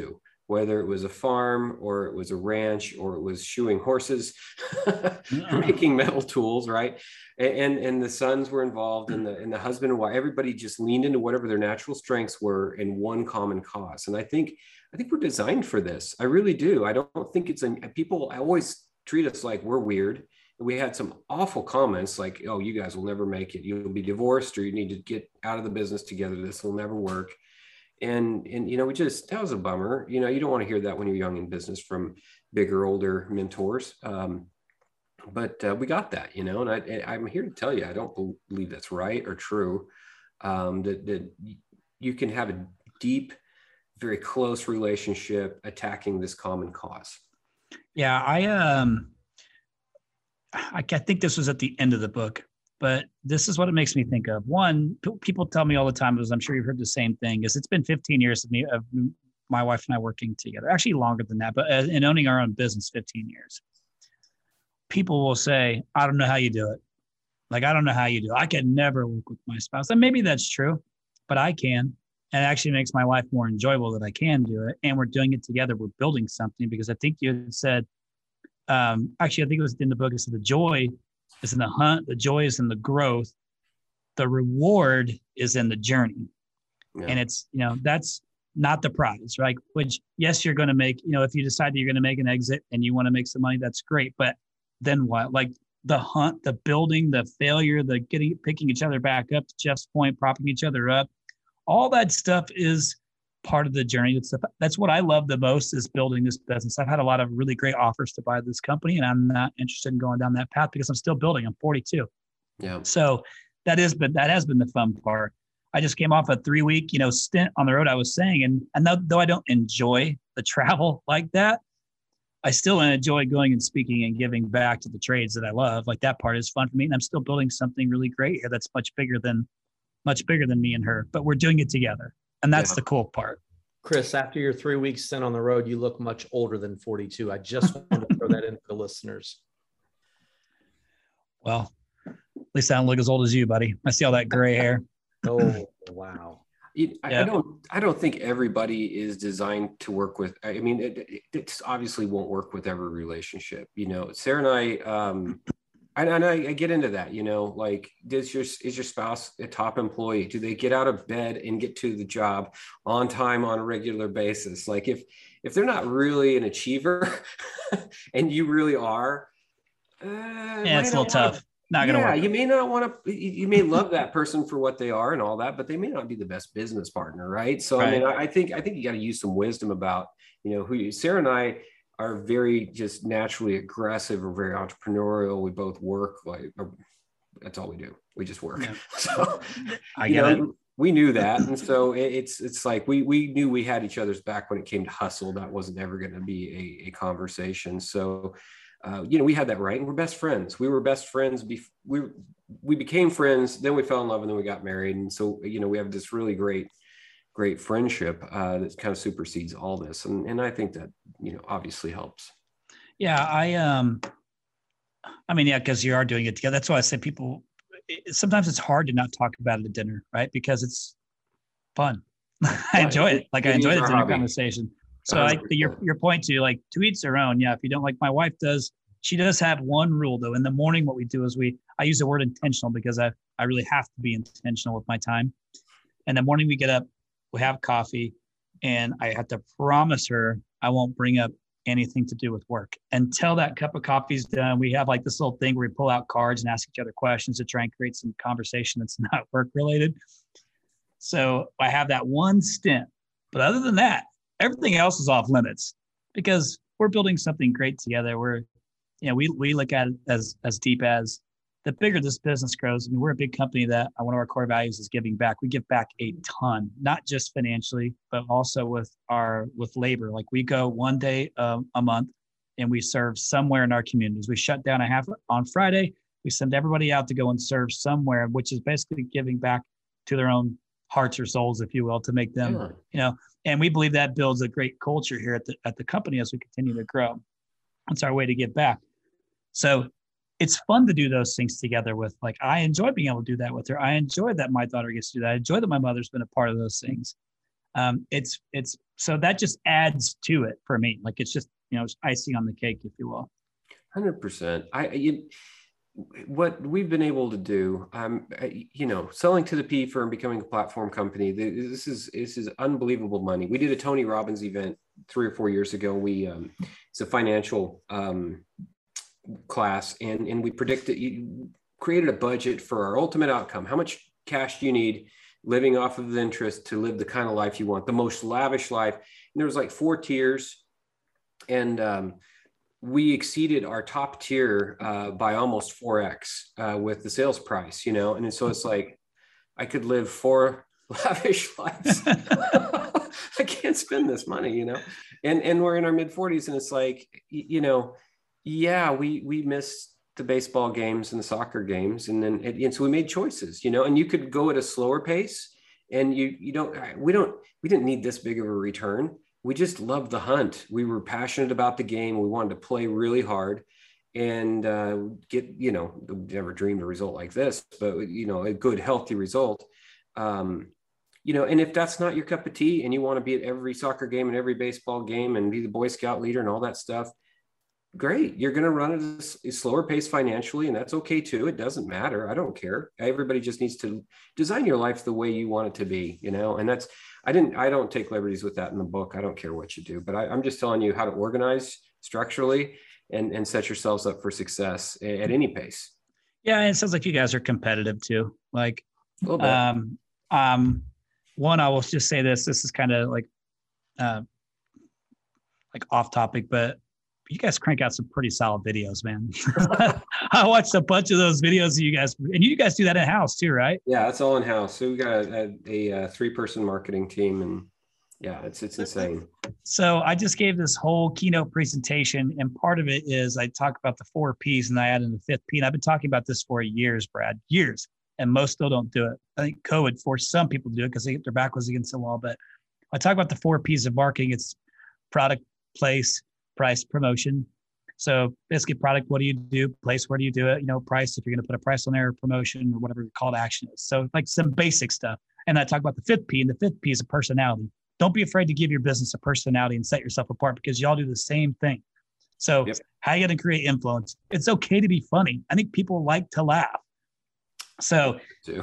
whether it was a farm or it was a ranch or it was shoeing horses, making metal tools, right? And, and the sons were involved, and the, and the husband and wife, everybody just leaned into whatever their natural strengths were in one common cause. And I think, I think we're designed for this. I really do. I don't think it's, a, people always treat us like we're weird. We had some awful comments like, oh, you guys will never make it. You'll be divorced, or you need to get out of the business together. This will never work. And, and, you know, we just, that was a bummer. You know, you don't want to hear that when you're young in business from bigger, older mentors. Um, but uh, we got that, you know, and I, I'm here to tell you, I don't believe that's right or true. Um, that, that you can have a deep, very close relationship attacking this common cause. Yeah. I, um, I think this was at the end of the book, but this is what it makes me think of. One, p- people tell me all the time, as I'm sure you've heard the same thing, is it's been fifteen years of me, of my wife and I working together, actually longer than that, but uh, in owning our own business, fifteen years. People will say, I don't know how you do it. Like, I don't know how you do it. I could never work with my spouse. And maybe that's true, but I can. And it actually makes my life more enjoyable that I can do it. And we're doing it together. We're building something, because I think you had said, um, actually, I think it was in the book, it said the joy is in the hunt. The joy is in the growth. The reward is in the journey. Yeah. And it's, you know, that's not the prize, right? Which, yes, you're going to make, you know, if you decide that you're going to make an exit and you want to make some money, that's great. But then what? Like the hunt, the building, the failure, the getting, picking each other back up, to Jeff's point, propping each other up, all that stuff is part of the journey. It's the, that's what I love the most, is building this business. I've had a lot of really great offers to buy this company, and I'm not interested in going down that path because I'm still building. I'm forty-two. Yeah. So that is, but that has been the fun part. I just came off a three week, you know, stint on the road, I was saying, and, and though, though I don't enjoy the travel like that, I still enjoy going and speaking and giving back to the trades that I love. Like, that part is fun for me. And I'm still building something really great here that's much bigger than, much bigger than me and her, but we're doing it together. And that's yeah. the cool part. Chris, after your three weeks stint on the road, you look much older than forty-two. I just wanted to throw that in for the listeners. Well, at least I don't look as old as you, buddy. I see all that gray hair. Oh, wow. I, yeah. I don't. I don't think everybody is designed to work with. I mean, it, it, it obviously won't work with every relationship. You know, Sarah and I. Um, and, and I, I get into that. You know, like, does your is your spouse a top employee? Do they get out of bed and get to the job on time on a regular basis? Like, if if they're not really an achiever, and you really are, uh, yeah, it's a little tough. Wanna, Not gonna yeah, work. You may not want to, you may love that person for what they are and all that, but they may not be the best business partner, right? So, right. I mean, I, I think, I think you got to use some wisdom about, you know, who you, Sarah and I are very just naturally aggressive or very entrepreneurial. We both work, like, that's all we do. We just work. Yeah. So, I you get know, it. We knew that. And so it, it's, it's like, we, we knew we had each other's back when it came to hustle. That wasn't ever going to be a, a conversation. So, Uh, you know, we had that right, and we're best friends. We were best friends. Bef- we we became friends, then we fell in love, and then we got married. And so, you know, we have this really great, great friendship uh, that kind of supersedes all this. And and I think that, you know, obviously helps. Yeah, I um, I mean, yeah, because you are doing it together. That's why I say people. Sometimes it's hard to not talk about it at dinner, right? Because it's fun. I enjoy it. Like, I enjoy the dinner hobby. Conversation. So I, your your point to, like, to each their own. Yeah, if you don't, like my wife does, she does have one rule though. In the morning, what we do is we I use the word intentional because I I really have to be intentional with my time. In the morning, we get up, we have coffee, and I have to promise her I won't bring up anything to do with work until that cup of coffee's done. We have like this little thing where we pull out cards and ask each other questions to try and create some conversation that's not work related. So I have that one stint, but other than that, everything else is off limits because we're building something great together. We're, you know, we we look at it as as deep as the bigger this business grows. I mean, we're a big company that one of our core values is giving back. We give back a ton, not just financially, but also with our with labor. Like, we go one day um, a month and we serve somewhere in our communities. We shut down a half on Friday. We send everybody out to go and serve somewhere, which is basically giving back to their own hearts or souls, if you will, to make them, yeah. you know, and we believe that builds a great culture here at the at the company as we continue to grow. That's our way to give back. So it's fun to do those things together with, like, I enjoy being able to do that with her. I enjoy that my daughter gets to do that. I enjoy that my mother's been a part of those things. Um, it's, it's, so that just adds to it for me. Like, it's just, you know, icing on the cake, if you will. one hundred percent. I, you, what we've been able to do, um, you know, selling to the P E firm, becoming a platform company, this is, this is unbelievable money. We did a Tony Robbins event three or four years ago. We, um, it's a financial um, class, and, and we predicted, you created a budget for our ultimate outcome. How much cash do you need living off of the interest to live the kind of life you want, the most lavish life? And there was like four tiers. And um, we exceeded our top tier uh, by almost four X uh, with the sales price, you know? And so it's like, I could live four lavish lives. I can't spend this money, you know? And, and we're in our mid forties, and it's like, you know, yeah, we, we missed the baseball games and the soccer games. And then, and so we made choices, you know, and you could go at a slower pace, and you, you don't, we don't, we didn't need this big of a return. We just loved the hunt. We were passionate about the game. We wanted to play really hard and uh, get, you know, never dreamed a result like this, but, you know, a good, healthy result. Um, you know, and if that's not your cup of tea and you want to be at every soccer game and every baseball game and be the Boy Scout leader and all that stuff, great. You're going to run at a slower pace financially, and that's okay too. It doesn't matter. I don't care. Everybody just needs to design your life the way you want it to be, you know, and that's, I didn't, I don't take liberties with that in the book. I don't care what you do, but I, I'm just telling you how to organize structurally and, and set yourselves up for success at, at any pace. Yeah. And it sounds like you guys are competitive too. Like, A little bit. um, um, one, I will just say this, this is kind of like, uh, like off topic, but you guys crank out some pretty solid videos, man. I watched a bunch of those videos of you guys, and you guys do that in house too, right? Yeah, it's all in house. So we got a, a, a three person marketing team, and yeah, it's, it's insane. So I just gave this whole keynote presentation, and part of it is I talk about the four P's, and I add in the fifth P. And I've been talking about this for years, Brad, years, and most still don't do it. I think COVID forced some people to do it because they, their back was against the wall. But I talk about the four P's of marketing. It's product, place, price, promotion. So basically product, what do you do? Place, where do you do it? You know, price, if you're going to put a price on there, promotion, or whatever your call to action is. So like some basic stuff. And I talk about the fifth P, and the fifth P is a personality. Don't be afraid to give your business a personality and set yourself apart, because y'all do the same thing. So yep. How are you going to create influence? It's okay to be funny. I think people like to laugh. So,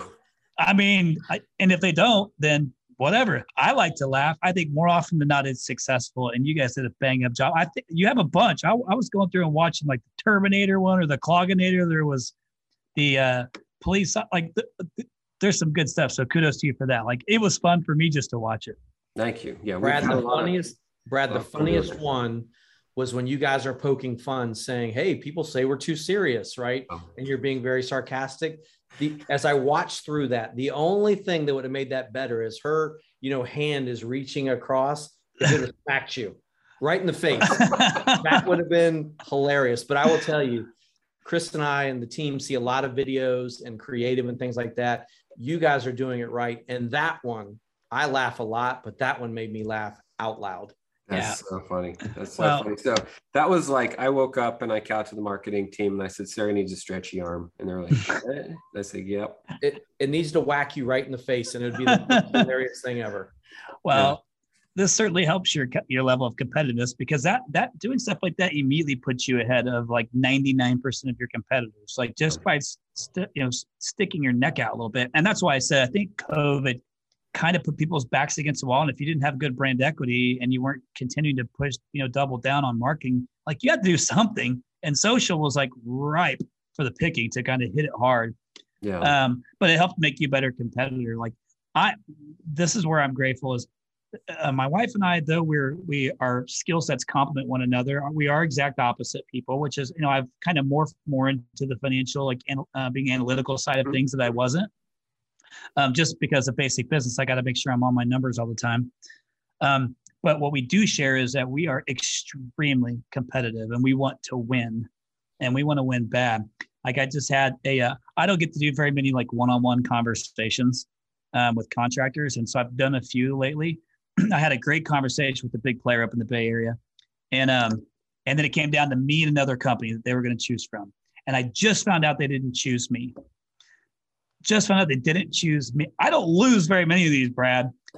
I mean, I, and if they don't, then whatever. I like to laugh. I think more often than not, it's successful. And you guys did a bang up job. I think you have a bunch. I, I was going through and watching like the Terminator one or the Clogginator. There was the uh, police. Like the, the, there's some good stuff. So kudos to you for that. Like it was fun for me just to watch it. Thank you. Yeah, Brad, the funniest. Brad, the funniest one was when you guys are poking fun, saying, "Hey, people say we're too serious, right?" Oh. And you're being very sarcastic. The, as I watched through that, the only thing that would have made that better is her, you know, hand is reaching across. It would have smacked you right in the face. That would have been hilarious. But I will tell you, Chris and I and the team see a lot of videos and creative and things like that. You guys are doing it right. And that one, I laugh a lot, but that one made me laugh out loud. That's yeah. so funny. That's so well, funny. So that was like, I woke up and I got to the marketing team and I said, "Sarah needs a stretchy arm." And they're like, eh? I said, "Yep." It, it needs to whack you right in the face, and it would be the most hilarious thing ever. Well, yeah. This certainly helps your your level of competitiveness, because that that doing stuff like that immediately puts you ahead of like ninety-nine percent of your competitors, like just by st- you know sticking your neck out a little bit. And that's why I said I think COVID kind of put people's backs against the wall. And if you didn't have good brand equity and you weren't continuing to push, you know, double down on marketing, like you had to do something. And social was like ripe for the picking to kind of hit it hard. Yeah. Um, but it helped make you a better competitor. Like I, this is where I'm grateful is uh, my wife and I, though we're, we, our skill sets complement one another. We are exact opposite people, which is, you know, I've kind of morphed more into the financial, like uh, being analytical side of things that I wasn't. Um, just because of basic business, I got to make sure I'm on my numbers all the time. Um, but what we do share is that we are extremely competitive and we want to win, and we want to win bad. Like I just had a, uh, I don't get to do very many like one-on-one conversations um, with contractors. And so I've done a few lately. I had a great conversation with a big player up in the Bay Area. And, um, and then it came down to me and another company that they were going to choose from. And I just found out they didn't choose me. Just found out they didn't choose me. I don't lose very many of these, Brad.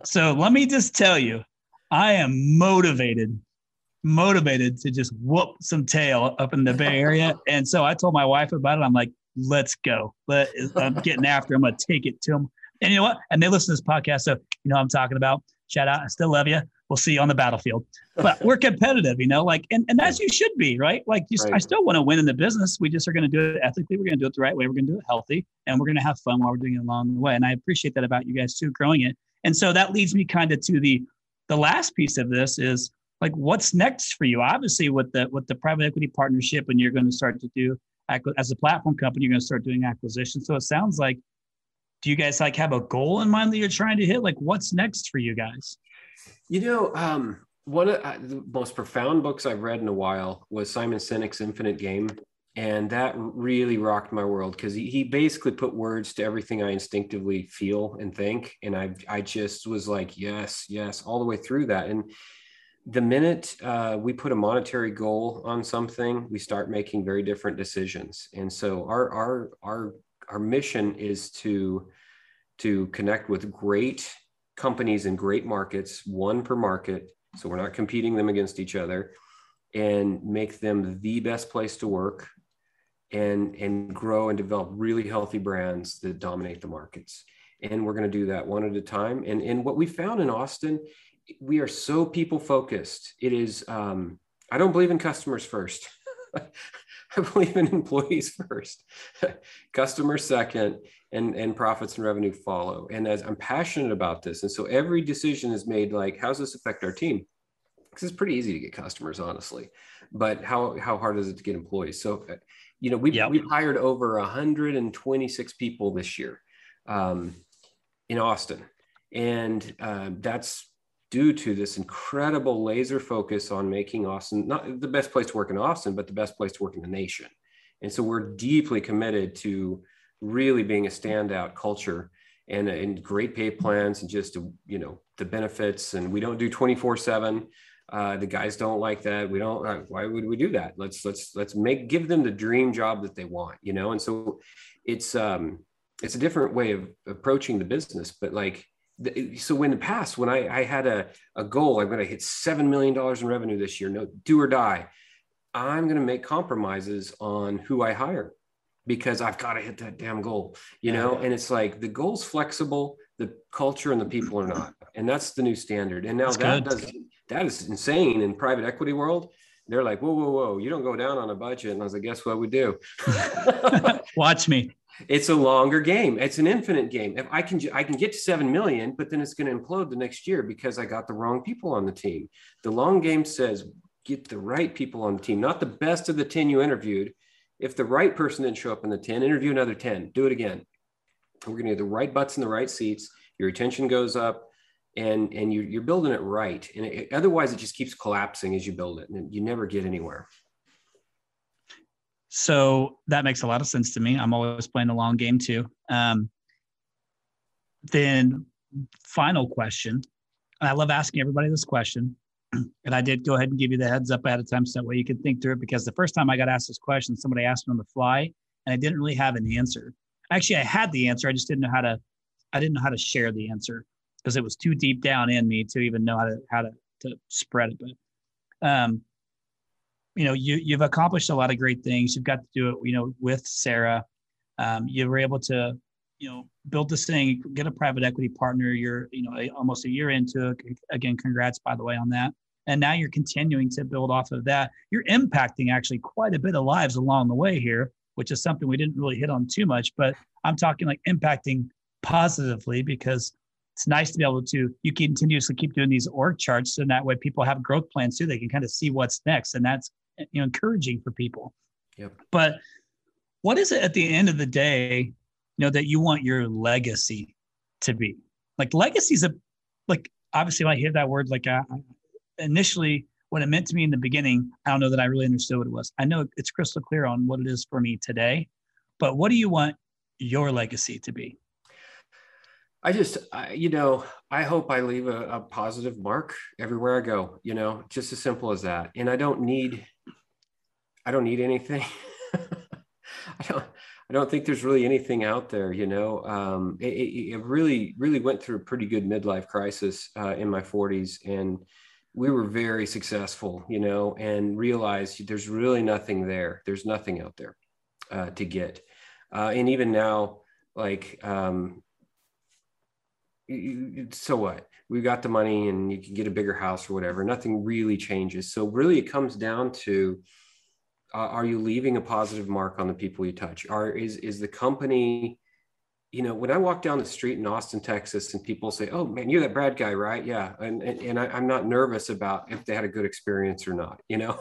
So let me just tell you, I am motivated, motivated to just whoop some tail up in the Bay Area. And so I told my wife about it. I'm like, let's go. Let, I'm getting after them. I'm going to take it to them. And you know what? And they listen to this podcast. So, you know what I'm talking about. Shout out. I still love you. We'll see you on the battlefield. But we're competitive, you know, like, and, and as you should be, right? Like, you, right. I still want to win in the business. We just are going to do it ethically. We're going to do it the right way. We're going to do it healthy. And we're going to have fun while we're doing it along the way. And I appreciate that about you guys too, growing it. And so that leads me kind of to the the last piece of this is like, what's next for you? Obviously, with the with the private equity partnership, and you're going to start to do as a platform company, you're going to start doing acquisitions. So it sounds like, do you guys like have a goal in mind that you're trying to hit? Like, what's next for you guys? You know, um, one of uh, the most profound books I've read in a while was Simon Sinek's Infinite Game. And that really rocked my world because he, he basically put words to everything I instinctively feel and think. And I, I just was like, yes, yes, all the way through that. And the minute uh, we put a monetary goal on something, we start making very different decisions. And so our, our, our, our mission is to, to connect with great companies in great markets, one per market. So we're not competing them against each other, and make them the best place to work, and, and grow and develop really healthy brands that dominate the markets. And we're going to do that one at a time. And, and what we found in Austin, we are so people focused. It is, um, I don't believe in customers first. I believe in employees first, customers second, and, and profits and revenue follow. And as I'm passionate about this. And so every decision is made like, how's this affect our team? Because it's pretty easy to get customers, honestly, but how, how hard is it to get employees? So, you know, we've, yep. we've hired over one hundred twenty-six people this year um, in Austin. And uh, that's due to this incredible laser focus on making Austin not the best place to work in Austin, but the best place to work in the nation. And so we're deeply committed to really being a standout culture, and, and great pay plans, and just, you know, the benefits. And we don't do twenty-four seven. Uh, the guys don't like that. We don't, uh, why would we do that? Let's, let's, let's make, give them the dream job that they want, you know? And so it's, um, it's a different way of approaching the business, but like, so in the past, when I, I had a, a goal, I'm going to hit seven million dollars in revenue this year, no, do or die. I'm going to make compromises on who I hire because I've got to hit that damn goal, you know? And it's like, the goal's flexible, the culture and the people are not. And that's the new standard. And now that's that good. does, that is insane in private equity world. They're like, whoa, whoa, whoa, you don't go down on a budget. And I was like, guess what we do? Watch me. It's a longer game. It's an infinite game. If I can, I can get to seven million, but then it's going to implode the next year because I got the wrong people on the team. The long game says, get the right people on the team, not the best of the ten you interviewed. If the right person didn't show up in the ten, interview another ten, do it again. We're going to get the right butts in the right seats. Your retention goes up, and, and you, you're building it right. And it, otherwise it just keeps collapsing as you build it, and you never get anywhere. So that makes a lot of sense to me. I'm always playing the long game too. Um, then final question. And I love asking everybody this question. And I did go ahead and give you the heads up ahead of time so that way you can think through it, because the first time I got asked this question, somebody asked me on the fly and I didn't really have an answer. Actually, I had the answer. I just didn't know how to, I didn't know how to share the answer because it was too deep down in me to even know how to, how to, to spread it. But, um, you know, you, you've accomplished a lot of great things. You've got to do it, you know, with Sarah. Um, you were able to, you know, build this thing, get a private equity partner. You're, you know, almost a year into it. Again, congrats, by the way, on that. And now you're continuing to build off of that. You're impacting actually quite a bit of lives along the way here, which is something we didn't really hit on too much, but I'm talking like impacting positively, because it's nice to be able to, you continuously keep doing these org charts. So that way people have growth plans too. They can kind of see what's next. And that's, you know, encouraging for people. Yep. But what is it at the end of the day, you know, that you want your legacy to be? Like legacy is a, like, obviously when I hear that word, like uh, initially what it meant to me in the beginning, I don't know that I really understood what it was. I know it's crystal clear on what it is for me today, but what do you want your legacy to be? I just, I, you know, I hope I leave a, a positive mark everywhere I go, you know, just as simple as that. And I don't need, I don't need anything. I don't, I don't think there's really anything out there, you know. Um, it, it, it really, really went through a pretty good midlife crisis uh, in my forties, and we were very successful, you know, and realized there's really nothing there. There's nothing out there uh, to get. Uh, and even now, like, um, so what? We've got the money and you can get a bigger house or whatever. Nothing really changes. So really it comes down to, uh, are you leaving a positive mark on the people you touch? Are, is, is the company, you know, when I walk down the street in Austin, Texas, and people say, oh man, you're that Brad guy, right? Yeah. And, and, and I, I'm not nervous about if they had a good experience or not, you know,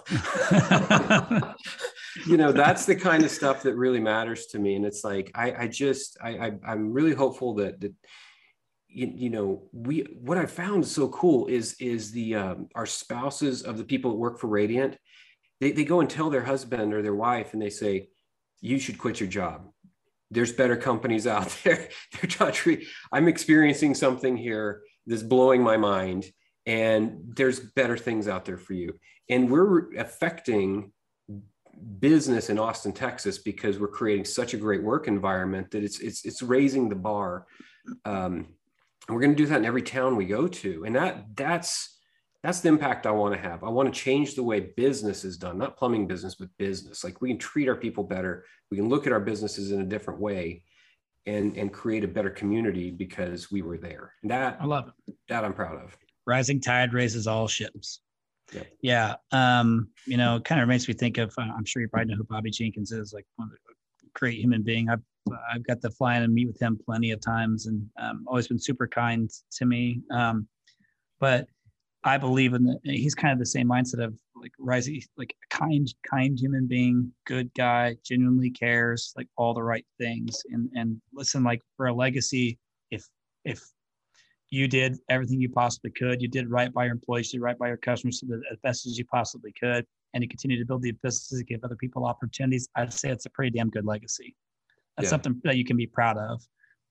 you know, that's the kind of stuff that really matters to me. And it's like, I, I just, I, I, I'm really hopeful that, that, you, you know, we, what I found so cool is, is the, um, our spouses of the people that work for Radiant, they, they go and tell their husband or their wife, and they say, you should quit your job. There's better companies out there. They're trying to, I'm experiencing something here that's blowing my mind, and there's better things out there for you. And we're affecting business in Austin, Texas, because we're creating such a great work environment that it's, it's, it's raising the bar. Um, and we're going to do that in every town we go to. And that that's, that's the impact I want to have. I want to change the way business is done, not plumbing business, but business. Like, we can treat our people better. We can look at our businesses in a different way and, and create a better community because we were there. And that, I love it. That I'm proud of. Rising tide raises all ships. Yeah. Yeah. Um, you know, it kind of makes me think of, uh, I'm sure you probably know who Bobby Jenkins is, like one of the great human being. I've, I've got to fly in and meet with him plenty of times, and um, always been super kind to me. Um, but I believe in the, he's kind of the same mindset of like rising, like a kind, kind human being, good guy, genuinely cares, like all the right things. And, and listen, like for a legacy, if, if you did everything you possibly could, you did right by your employees, you did right by your customers as best as you possibly could, and you continue to build the businesses, give other people opportunities, I'd say it's a pretty damn good legacy. That's yeah. something that you can be proud of.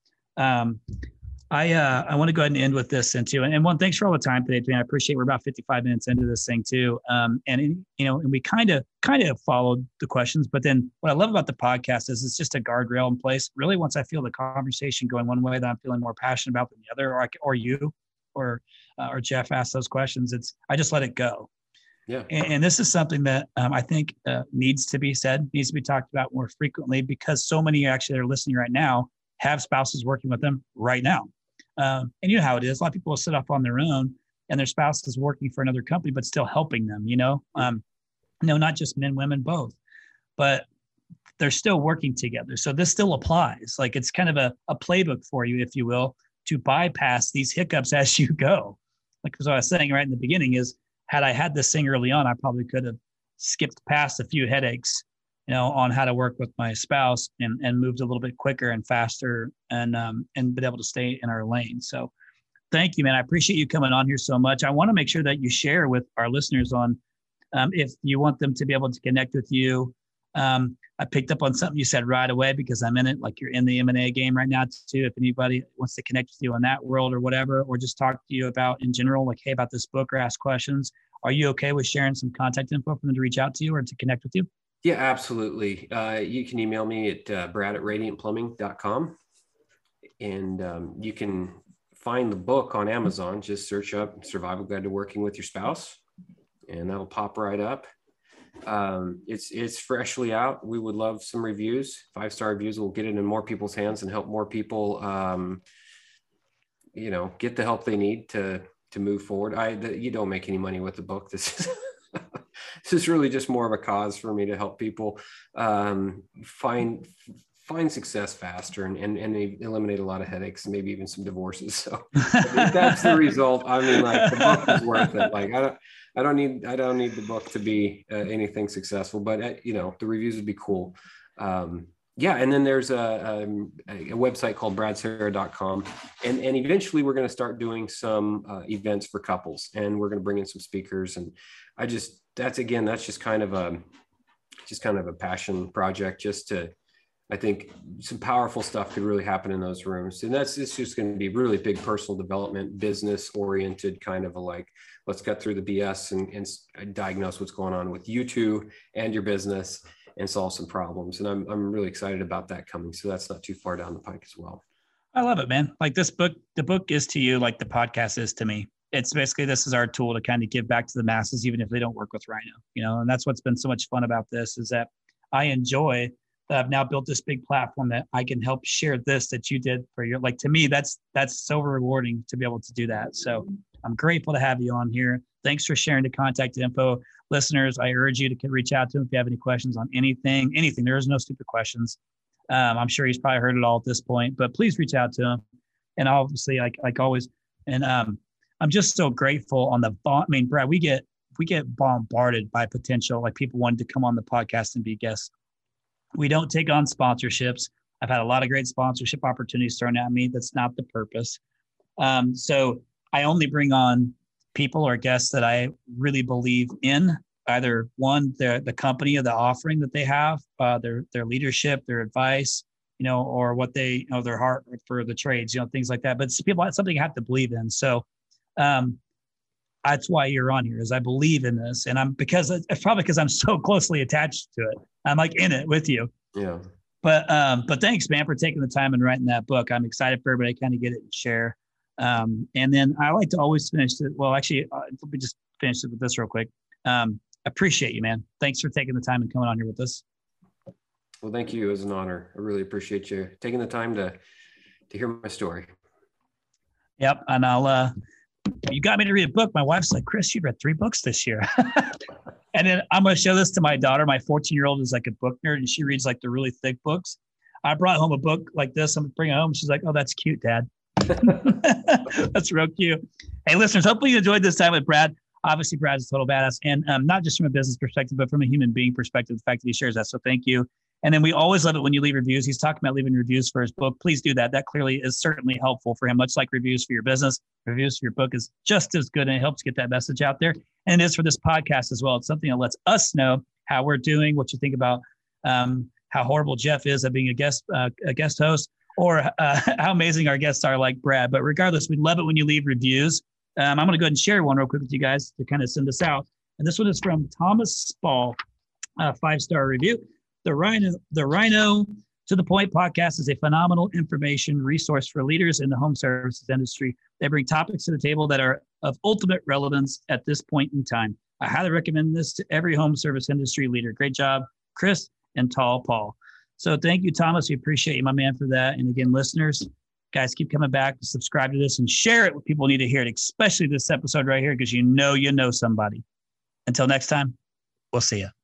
Um, I uh, I want to go ahead and end with this, and too. And, and one, thanks for all the time today, man. I appreciate. We're about fifty-five minutes into this thing too, um, and you know, and we kind of kind of followed the questions. But then, what I love about the podcast is it's just a guardrail in place. Really, once I feel the conversation going one way that I'm feeling more passionate about than the other, or I, or you, or uh, or Jeff asked those questions, it's I just let it go. Yeah. And, and this is something that um, I think uh, needs to be said, needs to be talked about more frequently, because so many actually that are listening right now have spouses working with them right now. Um, and you know how it is. A lot of people will sit up on their own and their spouse is working for another company, but still helping them, you know, um, no, not just men, women, both, but they're still working together. So this still applies. Like, it's kind of a, a playbook for you, if you will, to bypass these hiccups as you go. Like, as I was saying right in the beginning is, had I had this thing early on, I probably could have skipped past a few headaches, you know, on how to work with my spouse, and, and moved a little bit quicker and faster, and, um, and been able to stay in our lane. So thank you, man. I appreciate you coming on here so much. I want to make sure that you share with our listeners on, um, if you want them to be able to connect with you. Um, I picked up on something you said right away, because I'm in it, like you're in the M and A game right now too. If anybody wants to connect with you in that world or whatever, or just talk to you about in general, like, hey, about this book, or ask questions, are you okay with sharing some contact info for them to reach out to you or to connect with you? Yeah, absolutely. Uh, you can email me at uh, brad at radiant plumbing dot com. And um, you can find the book on Amazon. Just search up Survival Guide to Working with Your Spouse, and that'll pop right up. Um, it's, it's freshly out. We would love some reviews. Five-star reviews will get it in more people's hands and help more people, um, you know, get the help they need to, to move forward. I, the, you don't make any money with the book. This is, this is really just more of a cause for me to help people, um, find, find success faster, and, and, and eliminate a lot of headaches, and maybe even some divorces. So if that's the result, I mean, like, the book is worth it. Like, I don't, I don't need, I don't need the book to be uh, anything successful, but uh, you know, the reviews would be cool. Um, yeah. And then there's a, um, a, a website called brad sarah dot com. And, and eventually we're going to start doing some uh, events for couples, and we're going to bring in some speakers. And I just, that's, again, that's just kind of a, just kind of a passion project, just to, I think some powerful stuff could really happen in those rooms. And that's, it's just going to be really big personal development, business oriented, kind of a like, let's get through the B S and, and diagnose what's going on with you two and your business, and solve some problems. And I'm, I'm really excited about that coming. So that's not too far down the pike as well. I love it, man. Like this book, the book is to you like the podcast is to me. It's basically, this is our tool to kind of give back to the masses, even if they don't work with Rhino, you know, and that's what's been so much fun about this is that I enjoy that I've now built this big platform that I can help share this that you did for your, like, to me, that's, that's so rewarding to be able to do that. So I'm grateful to have you on here. Thanks for sharing the contact info. Listeners, I urge you to reach out to him if you have any questions on anything, anything. There is no stupid questions. Um, I'm sure he's probably heard it all at this point, but please reach out to him. And obviously, like, like always, and um, I'm just so grateful on the, I mean, Brad, we get, we get bombarded by potential, like people wanting to come on the podcast and be guests. We don't take on sponsorships. I've had a lot of great sponsorship opportunities thrown at me. That's not the purpose. Um, so I only bring on people or guests that I really believe in, either one, the the company or the offering that they have, uh, their their leadership, their advice, you know, or what they, you know, their heart for the trades, you know, things like that. But it's people, it's something you have to believe in. So um, that's why you're on here, is I believe in this, and I'm because it's probably because I'm so closely attached to it. I'm like in it with you. Yeah. But um, but thanks, man, for taking the time and writing that book. I'm excited for everybody to kind of get it and share. Um, and then I like to always finish it. Well, actually, uh, let me just finish it with this real quick. Um, appreciate you, man. Thanks for taking the time and coming on here with us. Well, thank you. It was an honor. I really appreciate you taking the time to to hear my story. Yep. And I'll, uh, you got me to read a book. My wife's like, Chris, you've read three books this year. And then I'm going to show this to my daughter. My fourteen year old is like a book nerd and she reads like the really thick books. I brought home a book like this. I'm going to bring it home. She's like, oh, that's cute, Dad. That's real cute. Hey, listeners, hopefully you enjoyed this time with Brad. Obviously, Brad's a total badass. And um, not just from a business perspective, but from a human being perspective, the fact that he shares that. So thank you. And then we always love it when you leave reviews. He's talking about leaving reviews for his book. Please do that. That clearly is certainly helpful for him, much like reviews for your business. Reviews for your book is just as good, and it helps get that message out there. And it is for this podcast as well. It's something that lets us know how we're doing, what you think about um, how horrible Jeff is at being a guest uh, a guest host, or uh, how amazing our guests are like Brad. But regardless, we love it when you leave reviews. Um, I'm going to go ahead and share one real quick with you guys to kind of send this out. And this one is from Thomas Spall, a five-star review. The Rhino, the Rhino to the Point podcast is a phenomenal information resource for leaders in the home services industry. They bring topics to the table that are of ultimate relevance at this point in time. I highly recommend this to every home service industry leader. Great job, Chris and Tall Paul. So thank you, Thomas. We appreciate you, my man, for that. And again, listeners, guys, keep coming back, subscribe to this, and share it with people who need to hear it, especially this episode right here, because you know you know somebody. Until next time, we'll see you.